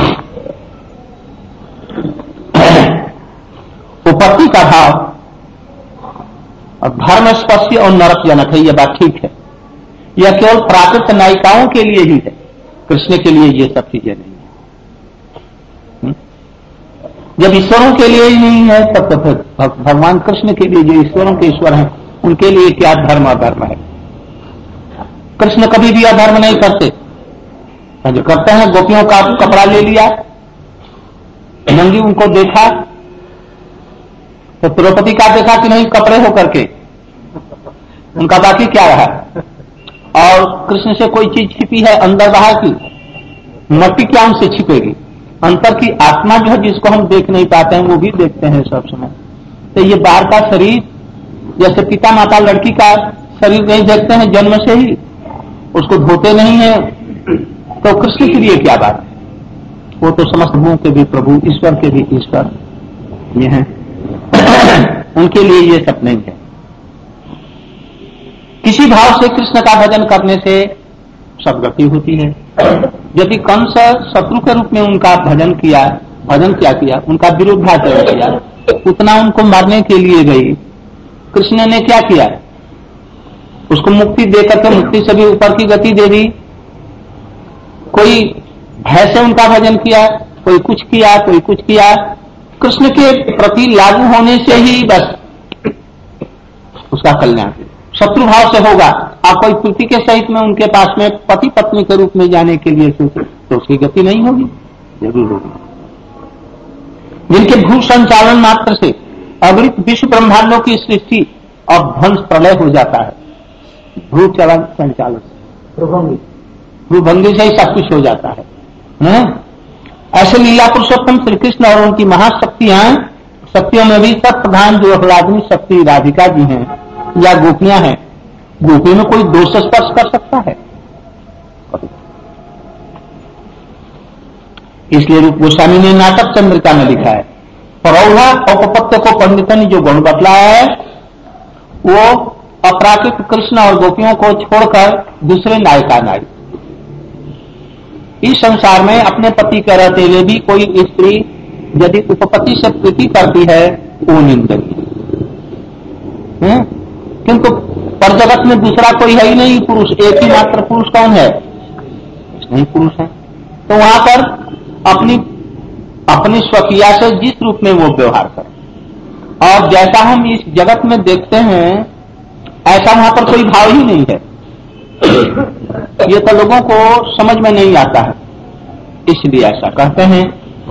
उपपत्ति का भाव और धर्म स्पर्शी और नरक जनक है, यह बात ठीक है। यह केवल प्राकृत नायिकाओं के लिए ही है, कृष्ण के लिए ये सब चीजें नहीं है। जब ईश्वरों के लिए ही नहीं है तब तो फिर भगवान कृष्ण के लिए, जो ईश्वरों के ईश्वर हैं, उनके लिए क्या धर्म अधर्म है। कृष्ण कभी भी अधर्म नहीं करते, जो करते हैं गोपियों का कपड़ा ले लिया, नंगी उनको देखा, तो द्रौपदी का देखा कि नहीं कपड़े होकर के, उनका बाकी क्या रहा। और कृष्ण से कोई चीज छिपी है अंदर बाहर की, मट्टी क्या उनसे छिपेगी, अंतर की आत्मा जो है जिसको हम देख नहीं पाते हैं वो भी देखते हैं सब समय। तो ये बाहर का शरीर, जैसे पिता माता लड़की का शरीर नहीं देखते हैं जन्म से ही, उसको धोते नहीं है, तो कृष्ण के लिए क्या बात है, वो तो समस्त गुणों के भी प्रभु, ईश्वर के भी ईश्वर ये हैं, उनके लिए ये सब नहीं है। किसी भाव से कृष्ण का भजन करने से सदगति होती है। यदि कंस शत्रु के रूप में उनका भजन किया, उनका विरोधाचरण किया, उतना उनको मारने के लिए गई, कृष्ण ने क्या किया, उसको मुक्ति देकर के मुक्ति से भी ऊपर की गति दे दी। कोई भय से उनका भजन किया, कोई कुछ किया, कोई कुछ किया, कृष्ण के प्रति लागू होने से ही बस उसका कल्याण शत्रु भाव से होगा। आप कोई प्रीति के सहित में उनके पास में पति पत्नी के रूप में जाने के लिए सोचे तो उसकी गति नहीं होगी, जरूर होगी। जिनके भू संचालन मात्र से अगणित विश्व ब्रह्मांडों की सृष्टि और ध्वंस प्रलय हो जाता है, भू चलन संचालन से, भूभंगी से ही सब कुछ हो जाता है। ऐसे लीला पुरुषोत्तम श्री कृष्ण और उनकी महाशक्तियां, शक्तियों में भी सब प्रधान जो आह्लादनी शक्ति राधिका जी हैं या गोपियां हैं, गोपी में कोई दोष स्पर्श कर सकता है। इसलिए रूप गोस्वामी ने नाटक चंद्रिका में लिखा है, परौढ़ा और उपपत्य को पंडितों ने जो गुण बतलाया है वो अपराकृत कृष्ण और गोपियों को छोड़कर दूसरे नायिका नाई। इस संसार में अपने पति के रहते हुए भी कोई स्त्री यदि उपपति से प्रीति करती है वो निंदनीय है, किंतु पर जगत में दूसरा कोई है ही नहीं पुरुष, एक ही मात्र पुरुष कौन है, नहीं पुरुष है। तो वहां पर अपनी स्वकीया से जिस रूप में वो व्यवहार करे और जैसा हम इस जगत में देखते हैं ऐसा वहां पर कोई भाव ही नहीं है। ये तो लोगों को समझ में नहीं आता है, इसलिए ऐसा कहते हैं।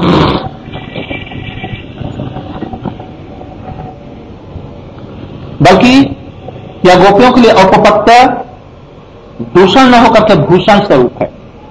बल्कि यह गोपियों के लिए औपपत्य दूषण न होकर के भूषण स्वरूप है।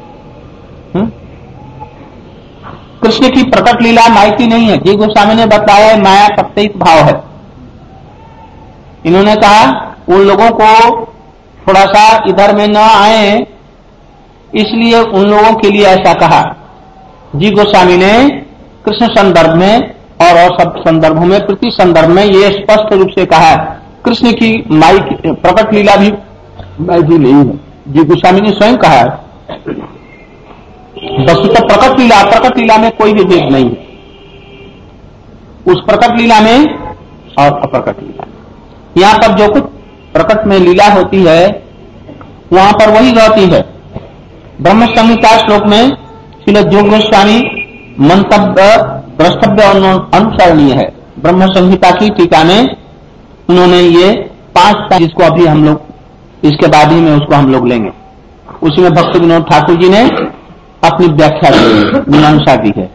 कृष्ण की प्रकट लीला माया की नहीं है, जी गोस्वामी ने बताया माया प्रत्येक भाव है। इन्होंने कहा उन लोगों को थोड़ा सा इधर में न आए, इसलिए उन लोगों के लिए ऐसा कहा। जी गोस्वामी ने कृष्ण संदर्भ में और सब संदर्भों में प्रति संदर्भ में ये स्पष्ट रूप से कहा कृष्ण की माई प्रकट लीला भी माई भी नहीं है। जी गोस्वामी ने स्वयं कहा है वस्तुतः प्रकट लीला में कोई भी भेद नहीं है। उस प्रकट लीला में और अप्रकट लीला। यहाँ पर जो कुछ प्रकट में लीला होती है वहां पर वही रहती है। ब्रह्म संहिता श्लोक में श्रील जोग गोस्वामी मंतव्य द्रष्टव्य अनुसरणीय है। ब्रह्म संहिता की टीका में उन्होंने ये 5 जिसको अभी हम लोग इसके बाद ही में उसको हम लोग लेंगे, उसमें भक्ति विनोद ठाकुर जी ने अपनी व्याख्या की मीमांसा दी है।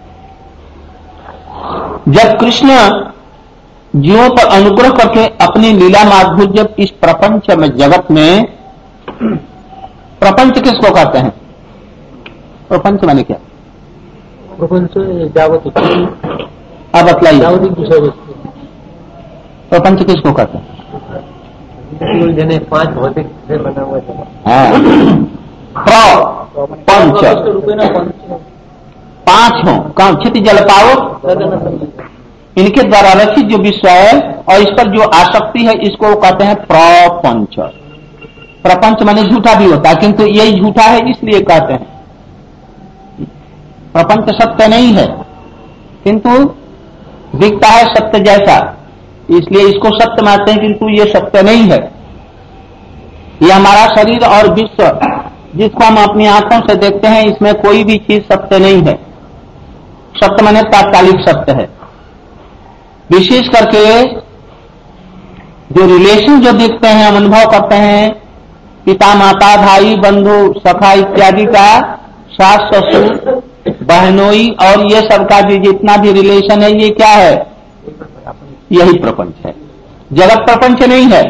जब कृष्ण जीवों पर अनुग्रह करके अपनी लीला माधुर्य जब इस प्रपंच में जगत में, प्रपंच किसको कहते हैं? प्रपंच माने क्या? प्रपंच जागतिक, अब बतलाइए जागतिक विषय प्रपंच किसको कहते हैं? 5 भौतिक से बना हुआ जगत। प्रपंच 5 हो कौन? क्षिति जल पाओ इनके द्वारा रचित जो विश्व है और इस पर जो आसक्ति है इसको कहते हैं प्रपंच। प्रपंच माने झूठा भी होता है, किंतु यही झूठा है इसलिए कहते हैं। प्रपंच सत्य नहीं है किंतु दिखता है सत्य जैसा, इसलिए इसको सत्य मानते हैं, किंतु ये सत्य नहीं है। ये हमारा शरीर और विश्व जिसको हम अपनी आंखों से देखते हैं इसमें कोई भी चीज सत्य नहीं है। सत्य माने तात्कालिक सत्य है। विशेष करके जो रिलेशन जो दिखते हैं, हम अनुभव करते हैं, पिता माता भाई बंधु सखा इत्यादि का, सास ससुर बहनोई और ये सब का भी जितना भी रिलेशन है ये क्या है? यही प्रपंच है। जगत प्रपंच नहीं है।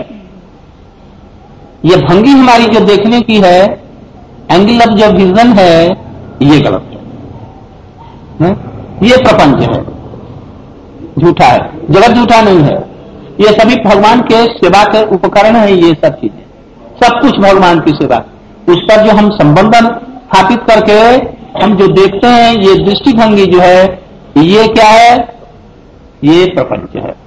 ये भंगी हमारी जो देखने की है, एंगल ऑफ जो विजन है, ये गलत है। ये प्रपंच है, झूठा है। जगत झूठा नहीं है। ये सभी भगवान के सेवा के उपकरण है। ये सब चीजें, सब कुछ भगवान की सेवा, उस पर जो हम संबंधन स्थापित करके हम जो देखते हैं, ये दृष्टिभंगी जो है, ये क्या है? ये प्रपंच है।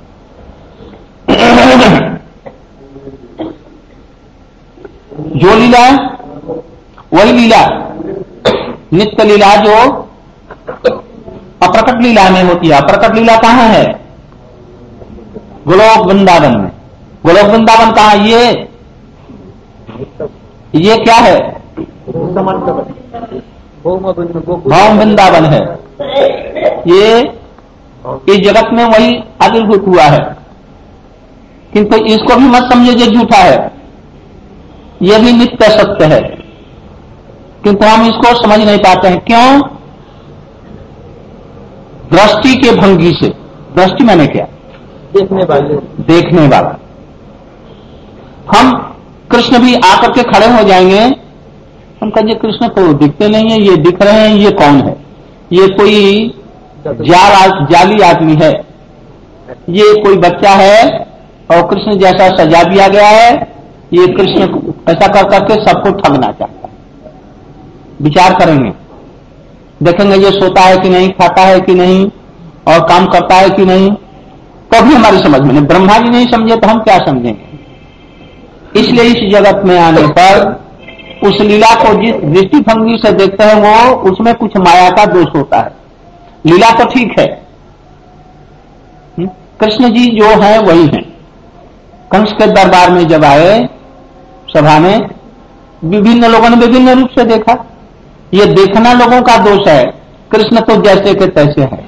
जो लीला वही लीला, नित्य लीला जो अप्रकट लीला में होती है। अप्रकट लीला कहाँ है? गोलोक वृंदावन में। गोलोक वृंदावन कहाँ? ये क्या है? भौम वृंदावन है। ये इस जगत में वही आविर्भूत हुआ है, किंतु इसको भी मत समझे जो झूठा है। यह भी नित्य सत्य है, किंतु हम इसको समझ नहीं पाते हैं। क्यों? दृष्टि के भंगी से। दृष्टि माने क्या? देखने वाला। हम कृष्ण भी आकर के खड़े हो जाएंगे, हम कहेंगे कृष्ण तो दिखते नहीं है, ये दिख रहे हैं, ये कौन है? ये कोई जाली आदमी है, ये कोई बच्चा है और कृष्ण जैसा सजा दिया गया है, ये कृष्ण ऐसा कर करके सबको ठगना चाहता है। विचार करेंगे, देखेंगे ये सोता है कि नहीं, खाता है कि नहीं और काम करता है कि नहीं, तो भी हमारी समझ में नहीं। ब्रह्मा जी नहीं समझे तो हम क्या समझेंगे? इसलिए इस जगत में आने पर उस लीला को जिस दृष्टिभंगी से देखते हैं वो उसमें कुछ माया का दोष होता है। लीला तो ठीक है, कृष्ण जी जो है वही है। कंस के दरबार में जब आए सभा में, विभिन्न लोगों ने विभिन्न रूप से देखा। ये देखना लोगों का दोष है, कृष्ण तो जैसे के तैसे है।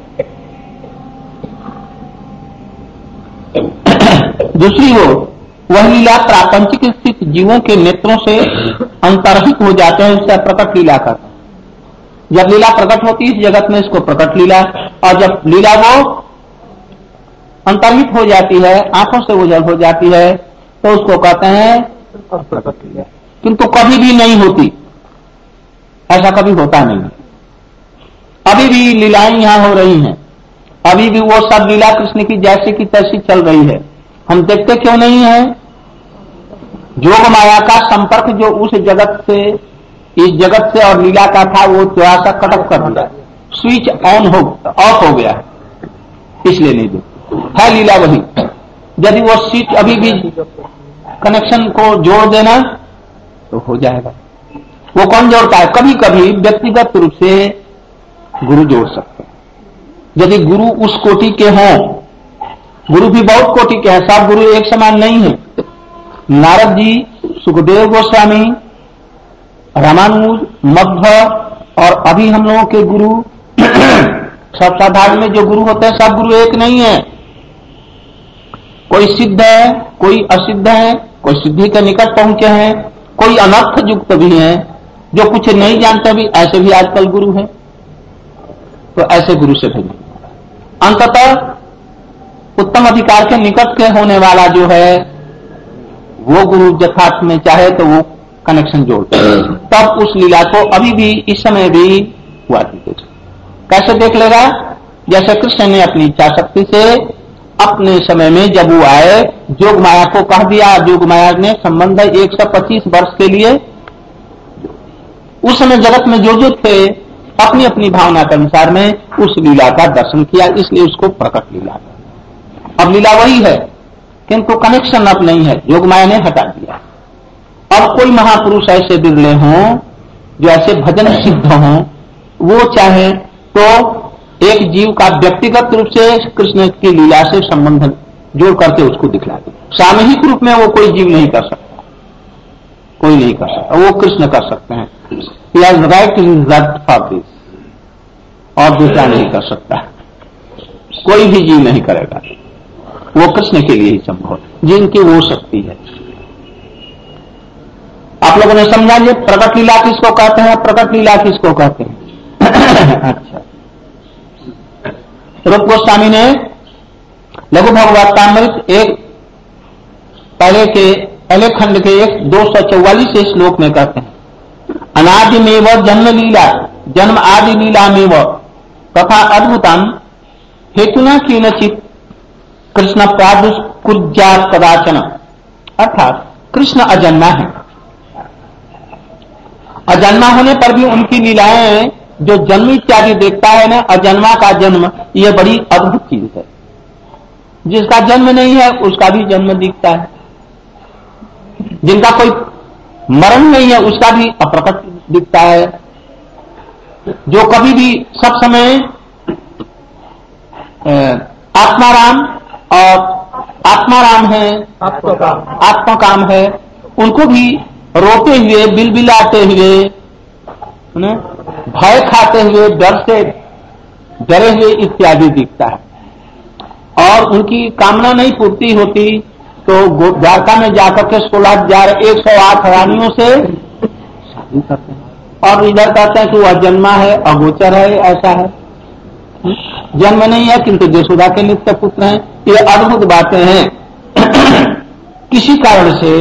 दूसरी ओर वह लीला प्रापंचिक स्थित जीवों के नेत्रों से अंतर्हित हो जाते हैं, उससे प्रकट लीला करते हैं। जब लीला प्रकट होती है इस जगत में, इसको प्रकट लीला, और जब लीला वो अंतर्हित हो जाती है, आंखों से ओझल हो जाती है, तो उसको कहते हैं प्रकट लीला। किंतु कभी भी नहीं होती, ऐसा कभी होता नहीं। अभी भी लीलाएं यहां हो रही हैं, अभी भी वो सब लीला कृष्ण की जैसी की तैसी चल रही है। हम देखते क्यों नहीं है? जोग माया का संपर्क जो उस जगत से, इस जगत से और लीला का था, वो थोड़ा सा कटअप कर दिया, स्विच ऑफ हो गया है, इसलिए नहीं देखते। है लीला वही। यदि वो स्विच अभी भी कनेक्शन को जोड़ देना तो हो जाएगा। वो कौन जोड़ता है? कभी कभी व्यक्तिगत रूप से गुरु जोड़ सकते हैं। यदि गुरु उस कोटि के हों गुरु भी बहुत कोटि के हैं, सब गुरु एक समान नहीं है। नारद जी, सुखदेव गोस्वामी, रामानुज, मध्व और अभी हम लोगों के गुरु सब साधारण में जो गुरु होते हैं सब गुरु एक नहीं है। कोई सिद्ध है, कोई असिद्ध है, कोई सिद्धि के निकट पहुंचे हैं, कोई अनर्थ युक्त भी है, जो कुछ नहीं जानते भी, ऐसे भी आजकल गुरु हैं। तो ऐसे गुरु से भेजें। अंततः उत्तम अधिकार के निकट के होने वाला जो है वो गुरु यथार्थ में चाहे तो वो कनेक्शन जोड़ते हैं, तब उस लीला को अभी भी इस समय भी हुआ देख। कैसे देख लेगा? जैसे कृष्ण ने अपनी इच्छा शक्ति से अपने समय में जब वो आए, जोग माया को कह दिया, जोग माया ने संबंध 125 वर्ष के लिए उस समय जगत में जो थे अपनी अपनी भावना के अनुसार में उस लीला का दर्शन किया, इसलिए उसको प्रकट लीला। अब लीला वही है किंतु कनेक्शन अब नहीं है, योग माया ने हटा दिया। अब कोई महापुरुष ऐसे बिरले हों जो ऐसे भजन सिद्ध हों, वो चाहे तो एक जीव का व्यक्तिगत रूप से कृष्ण की लीला से संबंध जोड़ करके उसको दिखला दे। सामूहिक रूप में वो कोई जीव नहीं कर सकता, कोई नहीं कर सकता, वो कृष्ण कर सकते हैं। He has right to result for this, और दूसरा नहीं कर सकता, कोई भी जीव नहीं करेगा, वो कृष्ण के लिए ही संभव है, जिनकी वो शक्ति है। आप लोगों ने समझा ये प्रकट लीला किसको कहते हैं, प्रकट लीला किसको कहते हैं? अच्छा, रूप गोस्वामी ने लघु भगवतामृत एक पहले खंड के 244 श्लोक में कहते हैं, अनादिमेव जन्म लीला जन्म आदि लीला में तथा अद्भुतम हेतुना किंचित कृष्ण प्रादुष्कुर्जा कदाचन, अर्थात कृष्ण अजन्मा है। अजन्मा होने पर भी उनकी लीलाएं जो जन्म इत्यादि देखता है ना, अजन्मा का जन्म, यह बड़ी अद्भुत चीज है। जिसका जन्म नहीं है उसका भी जन्म दिखता है, जिनका कोई मरण नहीं है उसका भी अप्रकट दिखता है, जो कभी भी सब समय आत्माराम और आत्माराम है, आत्मकाम है, उनको भी रोते हुए, बिलबिलाते हुए, भय खाते हुए, डर से डरे हुए इत्यादि दिखता है। और उनकी कामना नहीं पूर्ति होती तो द्वारका में जाकर के 16,108 रानियों से शादी करते हैं, और इधर कहते हैं कि वह जन्मा है, अगोचर है, ऐसा है, जन्म नहीं है किंतु यशोदा के नित्य पुत्र हैं। ये अद्भुत बातें हैं। किसी कारण से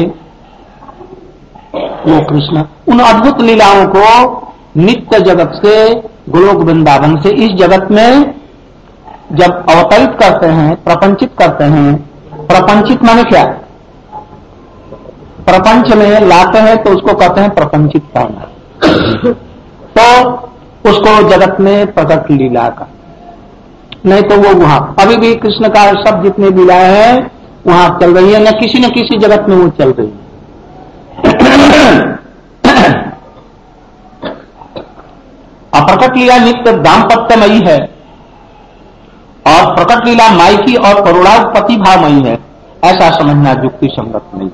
वो कृष्ण उन अद्भुत लीलाओं को नित्य जगत से, गोलोक वृंदावन से इस जगत में जब अवतरित करते हैं, प्रपंचित करते हैं। प्रपंचित माने क्या? प्रपंच में लाते हैं तो उसको कहते हैं प्रपंचित करना। तो उसको जगत में प्रकट लीला का, नहीं तो वो वहां अभी भी कृष्ण का सब जितने लीलाएं हैं वहां चल रही है, न किसी जगत में वो चल रही है। अप्रकट लीला नित्य दाम्पत्यमयी है और प्रकट लीला माइकी और करुणापति भावमयी है, ऐसा समझना युक्ति संगत नहीं।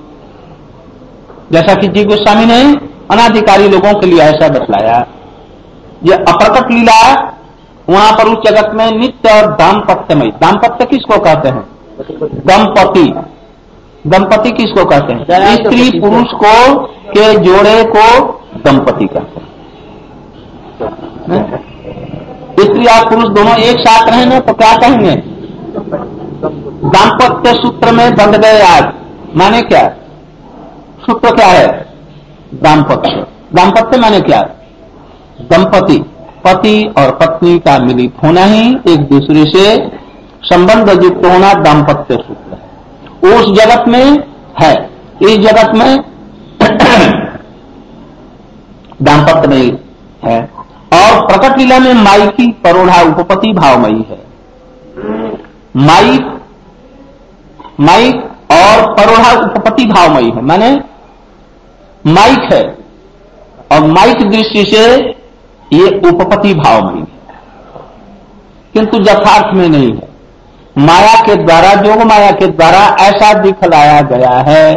जैसा कि जी गोस्वामी ने अनाधिकारी लोगों के लिए ऐसा बतलाया, ये अप्रकट लीला वहां पर उस जगत में नित्य और दाम्पत्यमयी। दाम्पत्य किसको कहते हैं? दंपति। दंपति किसको कहते हैं? स्त्री पुरुष को के जोड़े को दंपति कहते हैं। स्त्री और पुरुष दोनों एक साथ रहे ना तो क्या कहेंगे? दाम्पत्य सूत्र में बंध गए आज। माने क्या? सूत्र क्या है? दाम्पत्य। दाम्पत्य माने क्या? दंपति, पति और पत्नी का मिलित होना ही, एक दूसरे से संबंध युक्त होना दाम्पत्य सूत्र है। उस जगत में है, इस जगत में दाम्पत्य नहीं है। और प्रकट लीला में माइकी परोढ़ा उपपति भावमयी है। माइक और परोढ़ा उपपति भावमयी है, माने माइक है और माइक दृष्टि से ये उपपति भावमयी है, किंतु यथार्थ में नहीं है। माया के द्वारा, जोग माया के द्वारा ऐसा दिखलाया गया है।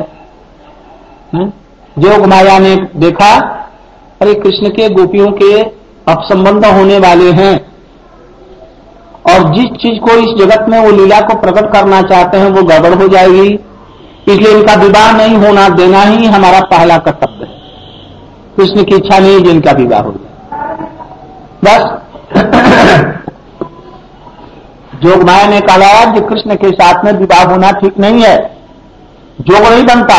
जोग माया ने देखा अरे कृष्ण के गोपियों के अपसंबंध होने वाले हैं और जिस चीज को इस जगत में वो लीला को प्रकट करना चाहते हैं वो गड़बड़ हो जाएगी, इसलिए इनका विवाह नहीं होना देना ही हमारा पहला कर्तव्य है। कृष्ण की इच्छा नहीं कि इनका विवाह हो जाए। बस जोग माया ने कहा कि कृष्ण के साथ में विवाह होना ठीक नहीं है, जोग नहीं बनता।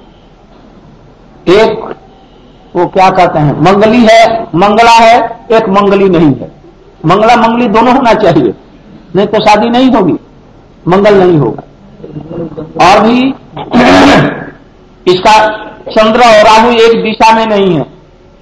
एक वो क्या कहते हैं मंगली है, मंगला है, एक मंगली नहीं है। मंगला मंगली दोनों होना चाहिए, नहीं तो शादी नहीं होगी, मंगल नहीं होगा। और भी इसका चंद्र और राहु एक दिशा में नहीं है,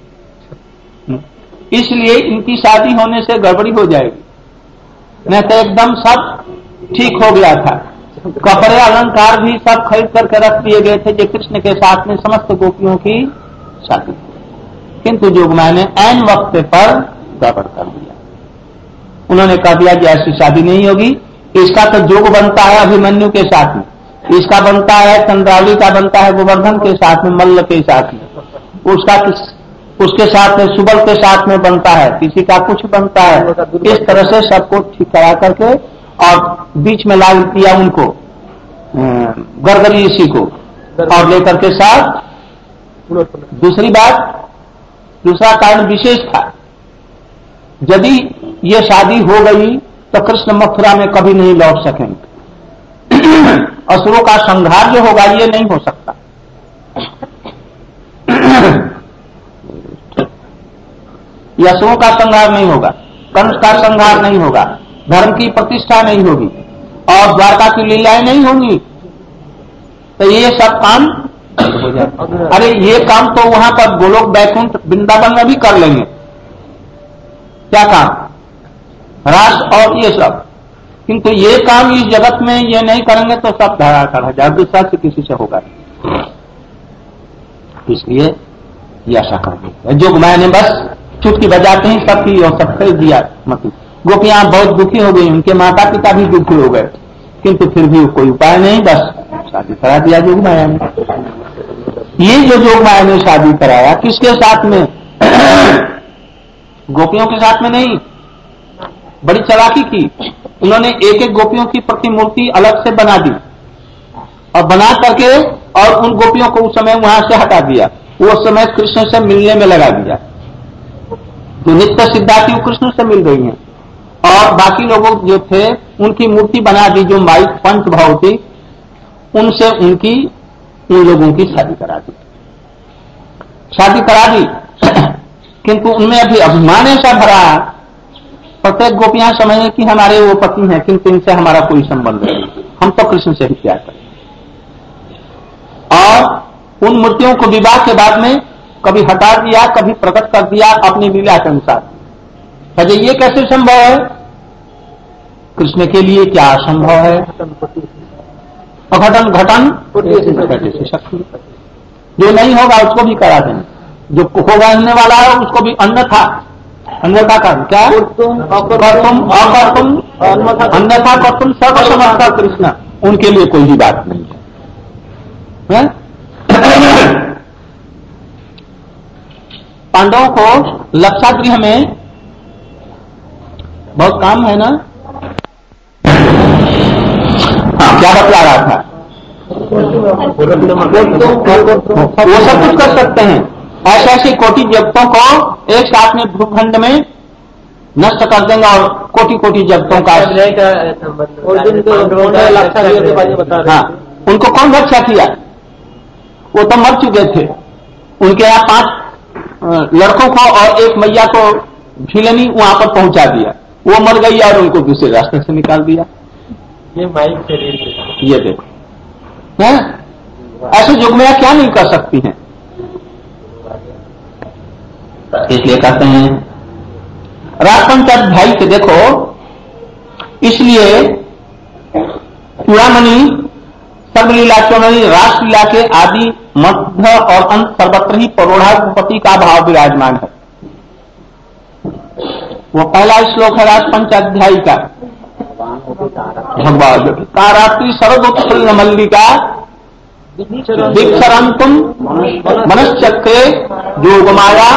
इसलिए इनकी शादी होने से गड़बड़ी हो जाएगी। नहीं तो एकदम सब ठीक हो गया था, कपड़े अलंकार भी सब खरीद करके रख दिए गए थे जो कृष्ण के साथ में समस्त गोपियों की शादी। किंतु जोगमाया ने ऐन वक्त पर गड़बड़ कर दिया। उन्होंने कह दिया कि ऐसी शादी नहीं होगी। इसका तो जोग बनता है अभिमन्यु के साथ में, इसका बनता है चंद्रावली का, बनता है गोवर्धन के साथ में, मल्ल के साथ में, उसके साथ में सुबल के साथ में बनता है, किसी का कुछ बनता है। इस तरह से सबको ठीक करा करके और बीच में ला दिया उनको गर्गरी ऋषि को और लेकर के साथ। दूसरी बात, दूसरा कारण विशेष था, यदि ये शादी हो गई तो कृष्ण मथुरा में कभी नहीं लौट सकेंगे। असुरों का संहार जो होगा ये नहीं हो सकता। ये असुरों का संहार नहीं होगा, कंस का संहार नहीं होगा, धर्म की प्रतिष्ठा नहीं होगी और द्वारका की लीलाएं नहीं होंगी, तो ये सब काम हो जाए। अरे ये काम तो वहां पर गोलोक बैकुंठ वृंदावन में भी कर लेंगे। क्या काम? रास और ये सब। किंतु ये काम इस जगत में ये नहीं करेंगे तो सब धराकर है जाए, दूसरा से किसी से होगा। इसलिए ये ऐसा कर दिया। जोगमाया ने बस चुटकी बजाते ही सबकी और सब खरीद दिया। मतलब गोपियां बहुत दुखी हो गई, उनके माता पिता भी दुखी हो गए, किंतु फिर भी कोई उपाय नहीं, बस शादी करा दिया जोगमाया ने। ये जो जोगमाया ने शादी कराया किसके साथ में? गोपियों के साथ में नहीं। बड़ी चालाकी की उन्होंने, एक एक गोपियों की प्रतिमूर्ति अलग से बना दी और बना करके और उन गोपियों को उस समय वहां से हटा दिया। वो समय कृष्ण से मिलने में लगा दिया। जो नित्य सिद्धा थी वो कृष्ण से मिल गई हैं और बाकी लोगों जो थे उनकी मूर्ति बना दी, जो माई पंच भाव थी उनसे उन लोगों की शादी करा दी। किंतु उनमें अभी अभिमान ऐसा भरा, प्रत्येक गोपियां समझे कि हमारे वो पति हैं, किंतु इनसे हमारा कोई संबंध नहीं, हम तो कृष्ण से ही प्यार करें। और उन मूर्तियों को विवाह के बाद में कभी हटा दिया, कभी प्रकट कर दिया अपनी लीला के अनुसार। अजय ये कैसे संभव है? कृष्ण के लिए क्या असंभव है? अघटन घटन से शक्ति। जो नहीं होगा उसको भी करा देना, जो होगा होने वाला है उसको भी अन्यथा कर क्या अकर्तुम अन्यथा कर्तुम सर्वसमर्थ कृष्ण, उनके लिए कोई भी बात नहीं है। पांडवों को लक्षागृह में बहुत काम है ना। हाँ, क्या बतला रहा था? वो सब कुछ कर सकते हैं। ऐसे ऐसी कोटि जगतों को एक साथ में भूखंड में नष्ट कर देंगे और कोटि कोटि जगतों का। हाँ, उनको कौन रक्षा किया? वो तो मर चुके थे। उनके यहाँ 5 लड़कों को और एक मैया को झिलनी वहां पर पहुंचा दिया, वो मर गई और उनको दूसरे रास्ते से निकाल दिया। ये माइक शरीर, ये देखो है? ऐसे जोगमाया क्या नहीं कर सकती हैं। इसलिए कहते हैं राजपंचायत भाई के देखो, इसलिए चूड़ामणि सर्वलीला चौमणि रासलीला के आदि मध्य और अंत सर्वत्र ही परोढ़ापति का भाव विराजमान है। वो पहला श्लोक है राजपंचाध्यायी का। भगवान कारात्रि शरदोत्फुल्ल मल्लिका दीक्षरंतुम मनश्चक्रे योगमाया।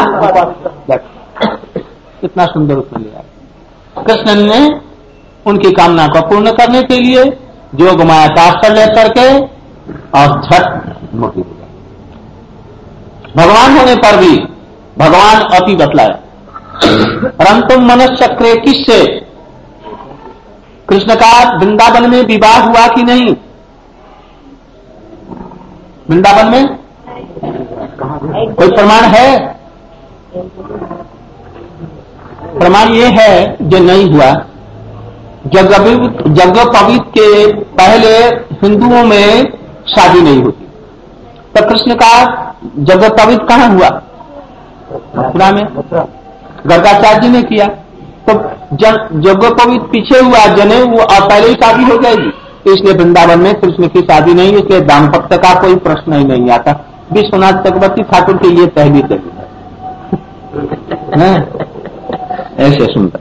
कितना सुंदर उत्तर लिया। कृष्ण ने उनकी कामना को पूर्ण करने के लिए योगमाया का आश्रय लेकर के और झट मुक्ति हो गया। भगवान होने पर भी भगवान अति बतलाया। रंतुम मनश्चक्रे किससे? कृष्ण का वृंदावन में विवाह हुआ कि नहीं? वृंदावन में कोई प्रमाण है? प्रमाण ये है जो नहीं हुआ। यज्ञोपवीत के पहले हिंदुओं में शादी नहीं होती, तो कृष्ण का यज्ञोपवीत कहाँ हुआ? मथुरा में गर्गाचार्य जी ने किया। तो यज्ञोपवीत पीछे हुआ, जनेऊ वो पहले ही शादी हो जाएगी। इसलिए वृंदावन में कृष्ण की शादी नहीं, इसलिए दाम्पत्य का कोई प्रश्न ही नहीं आता। विश्वनाथ चक्रवर्ती ठाकुर के लिए पहली तक ऐसे सुंदर।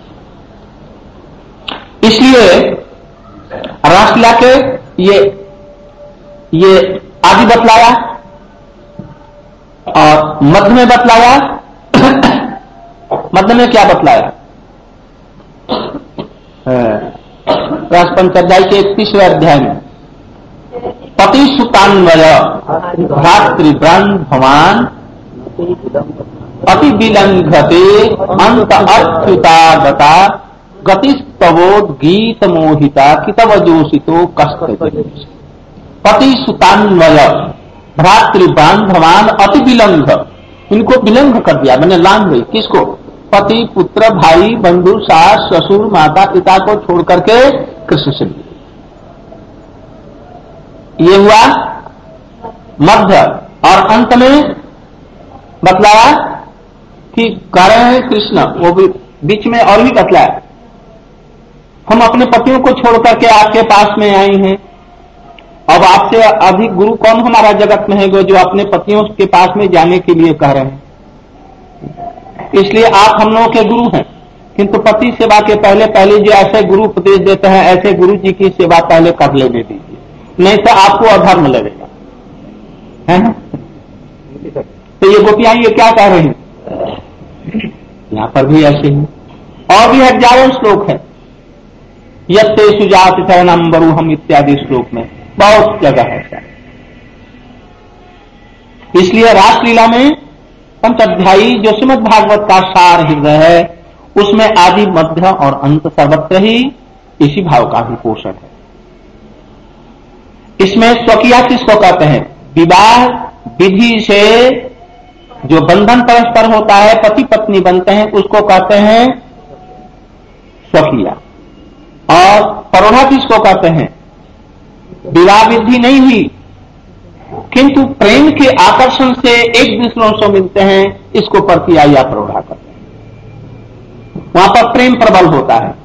इसलिए रासलीला के ये आदि बतलाया और मध्य में बतलाया। मध्य में क्या बतलाया? रास पंचाध्याय के 31वें अध्याय में पति सुतान्वय भ्रातृब्रह्मवान अति विलंघते अंत अच्युतागता गतिस्तवोद गीत मोहिता कितवजोषितो कष्ट। पति सुतान्वय भ्रातृबांधवान अति विलंघ, इनको विलंघ कर दिया, मैंने लांघ गई। किसको? पति पुत्र भाई बंधु सास ससुर माता पिता को छोड़ करके कृष्ण से मिले। ये हुआ मध्य। और अंत में बतलाया कि कह रहे हैं कृष्ण, वो भी बीच में और भी बतलाया, हम अपने पतियों को छोड़ करके आपके पास में आए हैं। अब आपसे अधिक गुरु कौन हमारा जगत में है जो अपने पतियों के पास में जाने के लिए कह रहे हैं? इसलिए आप हम लोगों के गुरु हैं, किंतु पति सेवा के पहले पहले जो ऐसे गुरु उपदेश देते हैं, ऐसे गुरु जी की सेवा पहले कर लेने दीजिए, नहीं तो आपको अधर्म लगेगा, है ना? तो ये गोपियां ये क्या कह रही हैं? यहां पर भी ऐसे ही और भी हजारों श्लोक है। यत्ते सुजाति शरणम बरूहम इत्यादि श्लोक में बहुत जगह है। इसलिए रासलीला में पंचाध्यायी जो श्रीमद् भागवत का सार हृदय है, उसमें आदि मध्य और अंत सर्वत्र ही इसी भाव का भी पोषण है। इसमें स्वकीया किसको कहते हैं? विवाह विधि से जो बंधन परस्पर होता है, पति पत्नी बनते हैं, उसको कहते हैं स्वकीया। और परोढ़ा किसको कहते हैं? विवाह विधि नहीं हुई, किंतु प्रेम के आकर्षण से एक दूसरों से मिलते हैं, इसको परकिया या परोढ़ा कहते हैं। वहां पर प्रेम प्रबल होता है।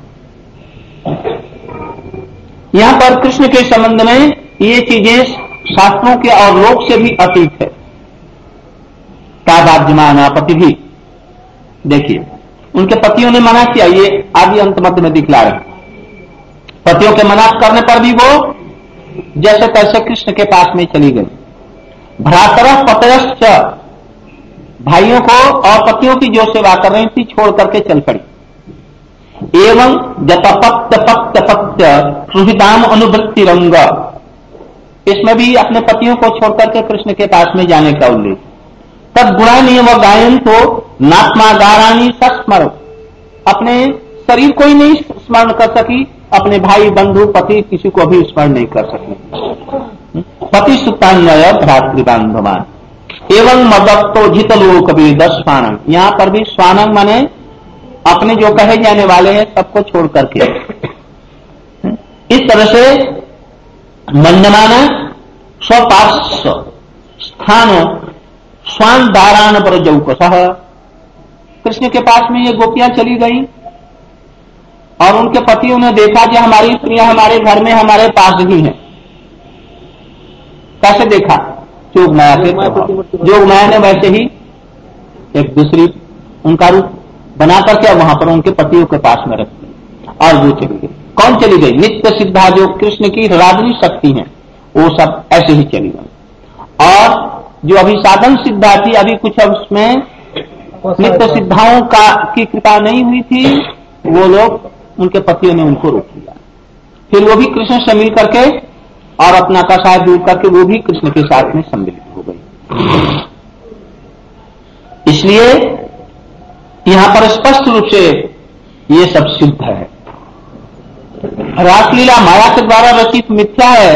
यहां पर कृष्ण के संबंध में ये चीजें शास्त्रों के और लोक से भी अतीत है। काव्याज्यमाना पति भी देखिए, उनके पतियों ने मना किया, ये आदि अंत मध्य में दिखला रहे। पतियों के मना करने पर भी वो जैसे तैसे कृष्ण के पास में चली गई। भ्रातरः पतयश्च, भाइयों को और पतियों की जो सेवा कर रही थी छोड़ करके चल पड़ी। एवं जतपत्य पत्य पत्य सुहिताम अनुवृत्ति रंग, इसमें भी अपने पतियों को छोड़ करके कृष्ण के पास में जाने का उल्लेख। तब गुणानी व गायन तो नात्मा गारानी सस्मर, अपने शरीर को ही नहीं स्मरण कर सकी, अपने भाई बंधु पति किसी को भी स्मरण नहीं कर सकी। पति सुतान्वय भ्रातृबांधवान एवं मदत्तो जित लोक वेद स्वानंग, यहां पर भी स्वानंग माने अपने जो कहे जाने वाले हैं सबको छोड़ करके। इस तरह से मंडमाना स्वपार्श्व स्थान स्वान दारान पर जौकसह, कृष्ण के पास में ये गोपियां चली गई और उनके पतियों ने देखा कि हमारी स्त्रियां हमारे घर में हमारे पास ही हैं। कैसे देखा? जोग माया के प्रभाव। जोग माया ने वैसे ही एक दूसरी उनका रूप बना करके वहां पर उनके पतियों के पास में रख दिया और वो चली गई। कौन चली गई? नित्य सिद्धा जो कृष्ण की रागनी शक्ति है वो सब ऐसे ही चली गई। और जो अभी साधन सिद्धा थी, अभी कुछ उसमें नित्य सिद्धाओं की कृपा नहीं हुई थी, वो लोग उनके पतियों ने उनको रोक लिया। फिर वो भी कृष्ण से मिल करके और अपना कसाय दूर करके वो भी कृष्ण के साथ में सम्मिलित हो गई। इसलिए यहां पर स्पष्ट रूप से ये सब सिद्ध है। रासलीला माया के द्वारा रचित मिथ्या है,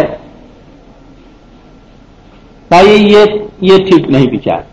भाई ये ठीक नहीं विचार,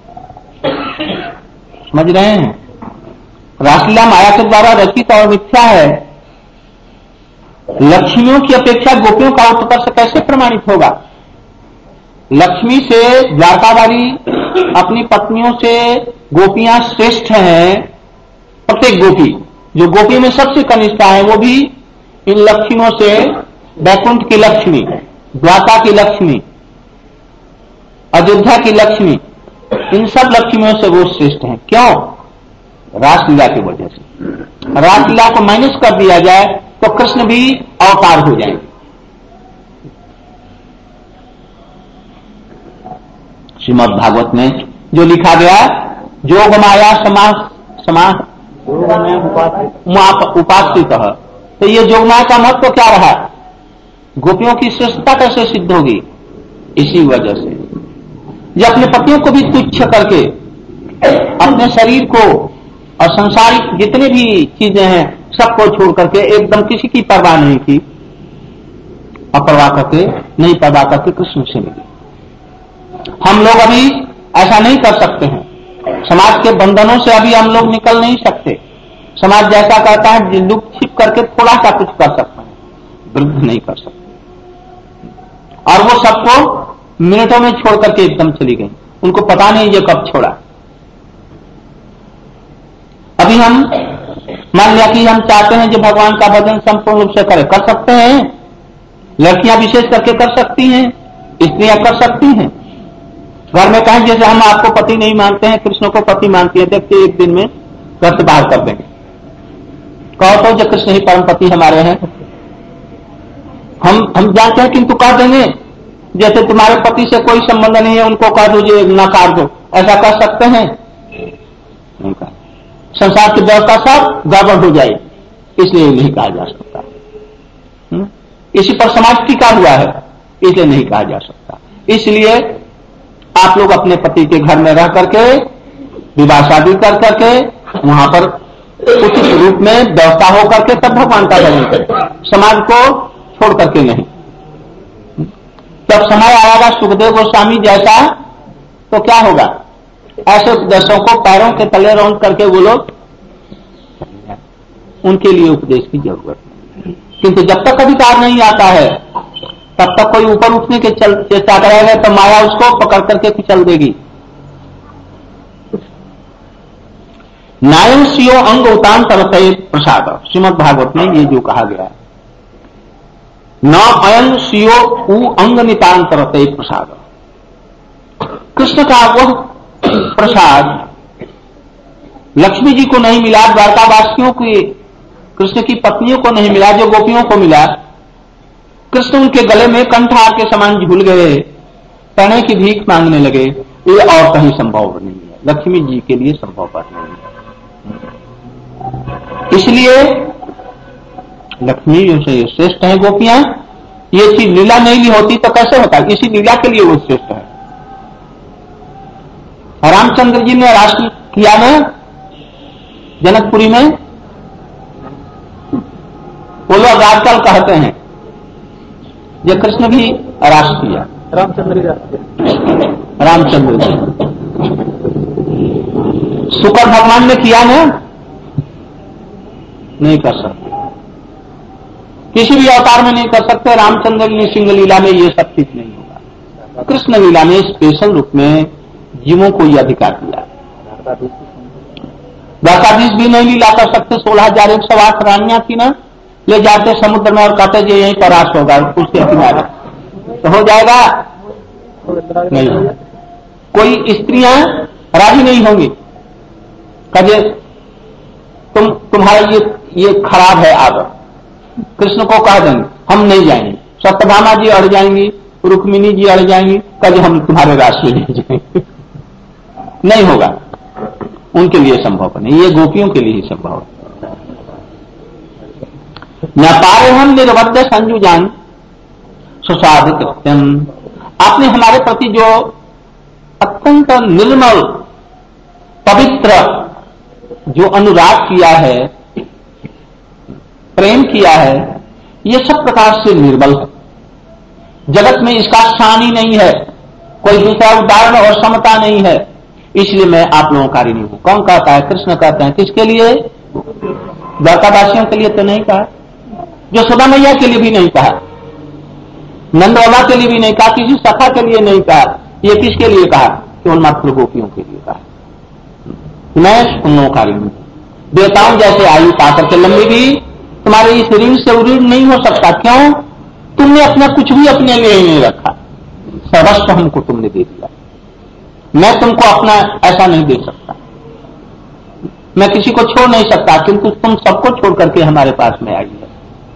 समझ रहे हैं? रासलीला माया के द्वारा रचित और मिथ्या है। लक्ष्मियों की अपेक्षा गोपियों का उत्कर्ष कैसे प्रमाणित होगा? लक्ष्मी से द्वारकावारी अपनी पत्नियों से गोपियां श्रेष्ठ हैं। प्रत्येक गोपी, जो गोपी में सबसे कनिष्ठ है, वो भी इन लक्ष्मियों से, वैकुंठ की लक्ष्मी, द्वारका की लक्ष्मी, अयोध्या की लक्ष्मी, इन सब लक्ष्मियों से वो श्रेष्ठ हैं। क्यों? रासलीला की वजह से। रासलीला को माइनस कर दिया जाए तो कृष्ण भी अवतार हो जाएंगे। श्रीमद् भागवत में जो लिखा गया, जोग माया उपासित, तो ये जोग माया का महत्व क्या रहा? गोपियों की श्रेष्ठता कैसे सिद्ध होगी? इसी वजह से ये अपने पतियों को भी तुच्छ करके, अपने शरीर को और संसारिक जितने भी चीजें हैं सबको छोड़ करके, एकदम किसी की परवाह नहीं की, अपरवाह करके, नहीं परवाह करके कृष्ण से मिले। हम लोग अभी ऐसा नहीं कर सकते हैं। समाज के बंधनों से अभी हम लोग निकल नहीं सकते। समाज जैसा कहता है, लुक छिप करके थोड़ा सा कुछ कर सकते हैं, वृद्ध नहीं कर सकते। और वो सबको मिनटों में छोड़ करके एकदम चली गई, उनको पता नहीं ये कब छोड़ा। अभी हम मान लिया कि हम चाहते हैं जो भगवान का भजन संपूर्ण रूप से करें, कर सकते हैं। लड़कियां विशेष करके कर सकती हैं, स्त्रियां कर सकती हैं। घर में कहें जैसे हम आपको पति नहीं मानते हैं, कृष्ण को पति मानती है, देखते एक दिन में घर से बाहर कर देंगे। कहो तो जो कृष्ण ही परम पति हमारे हैं, हम जानते हैं, किंतु कह देंगे जैसे तुम्हारे पति से कोई संबंध नहीं है, उनको कह दो जो नकार दो, ऐसा कर सकते हैं? नहीं कहा। संसार की व्यवस्था सब गड़बड़ हो जाए, इसलिए नहीं कहा जा सकता। इसी पर समाज टिका हुआ है, इसलिए नहीं कहा जा सकता। इसलिए आप लोग अपने पति के घर में रह करके, विवाह शादी कर करके, वहां पर उचित रूप में व्यवस्था हो करके तब भगवान का भजन करें, समाज को छोड़ करके नहीं। जब समय आएगा सुखदेव गोस्वामी जैसा, तो क्या होगा? ऐसे उपदेशों को पैरों के तले रौंद करके वो लोग, उनके लिए उपदेश की जरूरत नहीं। किंतु जब तक अधिकार नहीं आता है, तब तक कोई ऊपर उठने के चेष्टा करेगा तो माया उसको पकड़ करके कुचल देगी। नायम सियो अंग उतांतरते प्रसाद, श्रीमद् भागवत में ये जो कहा गया है, न अयन सियो उ अंग नितांतरते प्रसाद। कृष्ण का वह प्रसाद लक्ष्मी जी को नहीं मिला, द्वारकावासियों की, कृष्ण की पत्नियों को नहीं मिला, जो गोपियों को मिला। कृष्ण उनके गले में कंठा के समान झूल गए, तने की भीख मांगने लगे। ये और कहीं संभव नहीं है, लक्ष्मी जी के लिए संभव बात नहीं है। इसलिए लक्ष्मी जो से श्रेष्ठ है गोपियां। ये चीज लीला नहीं ली होती तो कैसे होता? इसी लीला के लिए वो श्रेष्ठ है। रामचंद्र जी ने रास किया ना जनकपुरी में, वो लोग आजकल कहते हैं ये कृष्ण भी रास किया, रामचंद्र जी। शुक्र भगवान ने किया ना, नहीं कर सकते, किसी भी अवतार में नहीं कर सकते। रामचंद्र सिंह लीला में ये सब ठीक नहीं होगा। कृष्ण लीला में स्पेशल रूप में जीवों को यह अधिकार दिया। द्वारकाधीश भी नहीं लीला कर सकते। 16,108 रानियां थी ना, ले जाते समुद्र में और कहते जो यहीं पर रास होगा, उसके किनारे तो हो जाएगा? नहीं, कोई स्त्रियां राजी नहीं होंगी, कहे तुम्हारा ये खराब है आदत, कृष्ण को कह देंगे हम नहीं जाएंगे, सत्यभामा जी अड़ जाएंगी, रुक्मिणी जी अड़ जाएंगी, कभी हम तुम्हारे रास्ते नहीं जाएंगे। नहीं होगा, उनके लिए संभव नहीं, ये गोपियों के लिए ही संभव है। न पारे हम निर्बद्ध संयुजान सुसाध कृत्यम, आपने हमारे प्रति जो अत्यंत निर्मल पवित्र जो अनुराग किया है, प्रेम किया है, ये सब प्रकार से निर्बल है। जगत में इसका शान ही नहीं है, कोई दूसरा उदाहरण और समता नहीं है, इसलिए मैं आप लोगों का ऋणी हूं। कौन कहता है? कृष्ण कहते हैं। किसके लिए? द्वारकावासियों के लिए तो नहीं कहा, जो सुधा मैया के लिए भी नहीं कहा, नंद बाबा के लिए भी नहीं कहा, किसी सखा के लिए नहीं कहा, ये किसके लिए कहा? केवल मात्र गोपियों के लिए कहा। मैं उन लोगों का ऋणी हूं। देवताओं जैसे आयु पाकर के लंबी भी तुम्हारे इस ऋण से ऋण नहीं हो सकता। क्यों? तुमने अपना कुछ भी अपने लिए नहीं रखा, सर्वस्व हमको तुमने दे दिया। मैं तुमको अपना ऐसा नहीं दे सकता, मैं किसी को छोड़ नहीं सकता, किंतु तुम सबको छोड़ करके हमारे पास में आई है।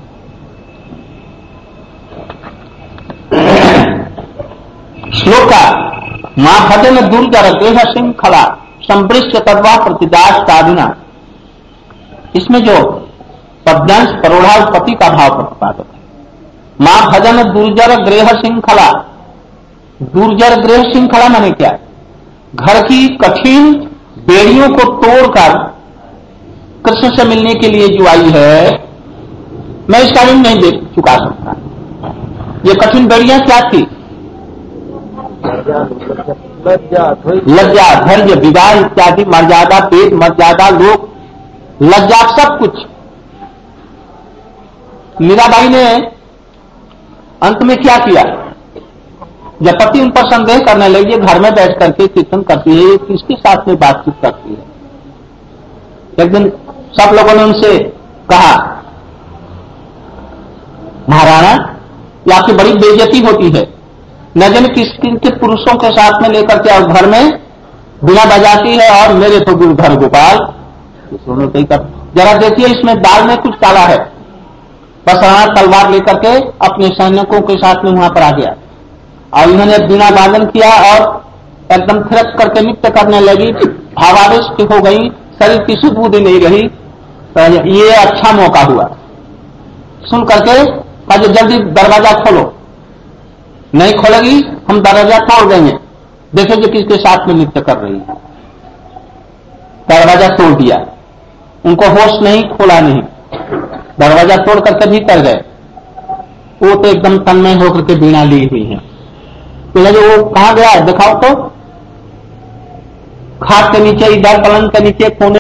श्लोका मां भजन दुर्जर देह श्रृंखला संपृष्ट तद्वा प्रतिदास साधना, इसमें जो पद्यांश परोढ़ापति का भाव प्रतिपादक है। मां भजन दुर्जर गृह श्रृंखला, दुर्जर गृह श्रृंखला माने क्या? घर की कठिन बेड़ियों को तोड़कर कृष्ण से मिलने के लिए जो आई है, मैं इसका ऋण नहीं दे चुका सकता। ये कठिन बेड़ियां क्या थी? लज्जा, धैर्य, विवाह इत्यादि, मर्यादा, पेट, मर्यादा, लोक, लज्जा, सब कुछ। मीराबाई ने अंत में क्या किया? जब पति उन पर संदेह करने लगे, घर में बैठ करके कीर्तन करती है, किसके साथ में बातचीत करती है। एक दिन सब लोगों ने उनसे कहा, महाराणा ये आपकी बड़ी बेइज्जती होती है, न जाने किस किन के पुरुषों के साथ में लेकर के आप घर में बिना बजाती है, और मेरे तो गुरुधर गोपाल दोनों कहीं कर। जरा देखिए इसमें दाल में कुछ काला है। बस राणा तलवार लेकर के अपने सैनिकों के साथ में वहां पर आ गया, और इन्होंने बिना वादन किया और एकदम थिरक करके नृत्य करने लगी, भावावेश हो गई, शरीर की सुबुद्धि नहीं रही। तो ये अच्छा मौका हुआ। सुन करके कहा जल्दी दरवाजा खोलो, नहीं खोलेगी हम दरवाजा तोड़ देंगे, देखेंगे किसके साथ में नृत्य कर रही है। दरवाजा तोड़ दिया, उनको होश नहीं, खोला नहीं, दरवाजा तोड़ करके भीतर गए। वो तो एकदम तन्मय होकर के बीणा ली हुई है। तो वो कहां गया दिखाओ तो, खाट के नीचे, इधर पलंग के नीचे कोने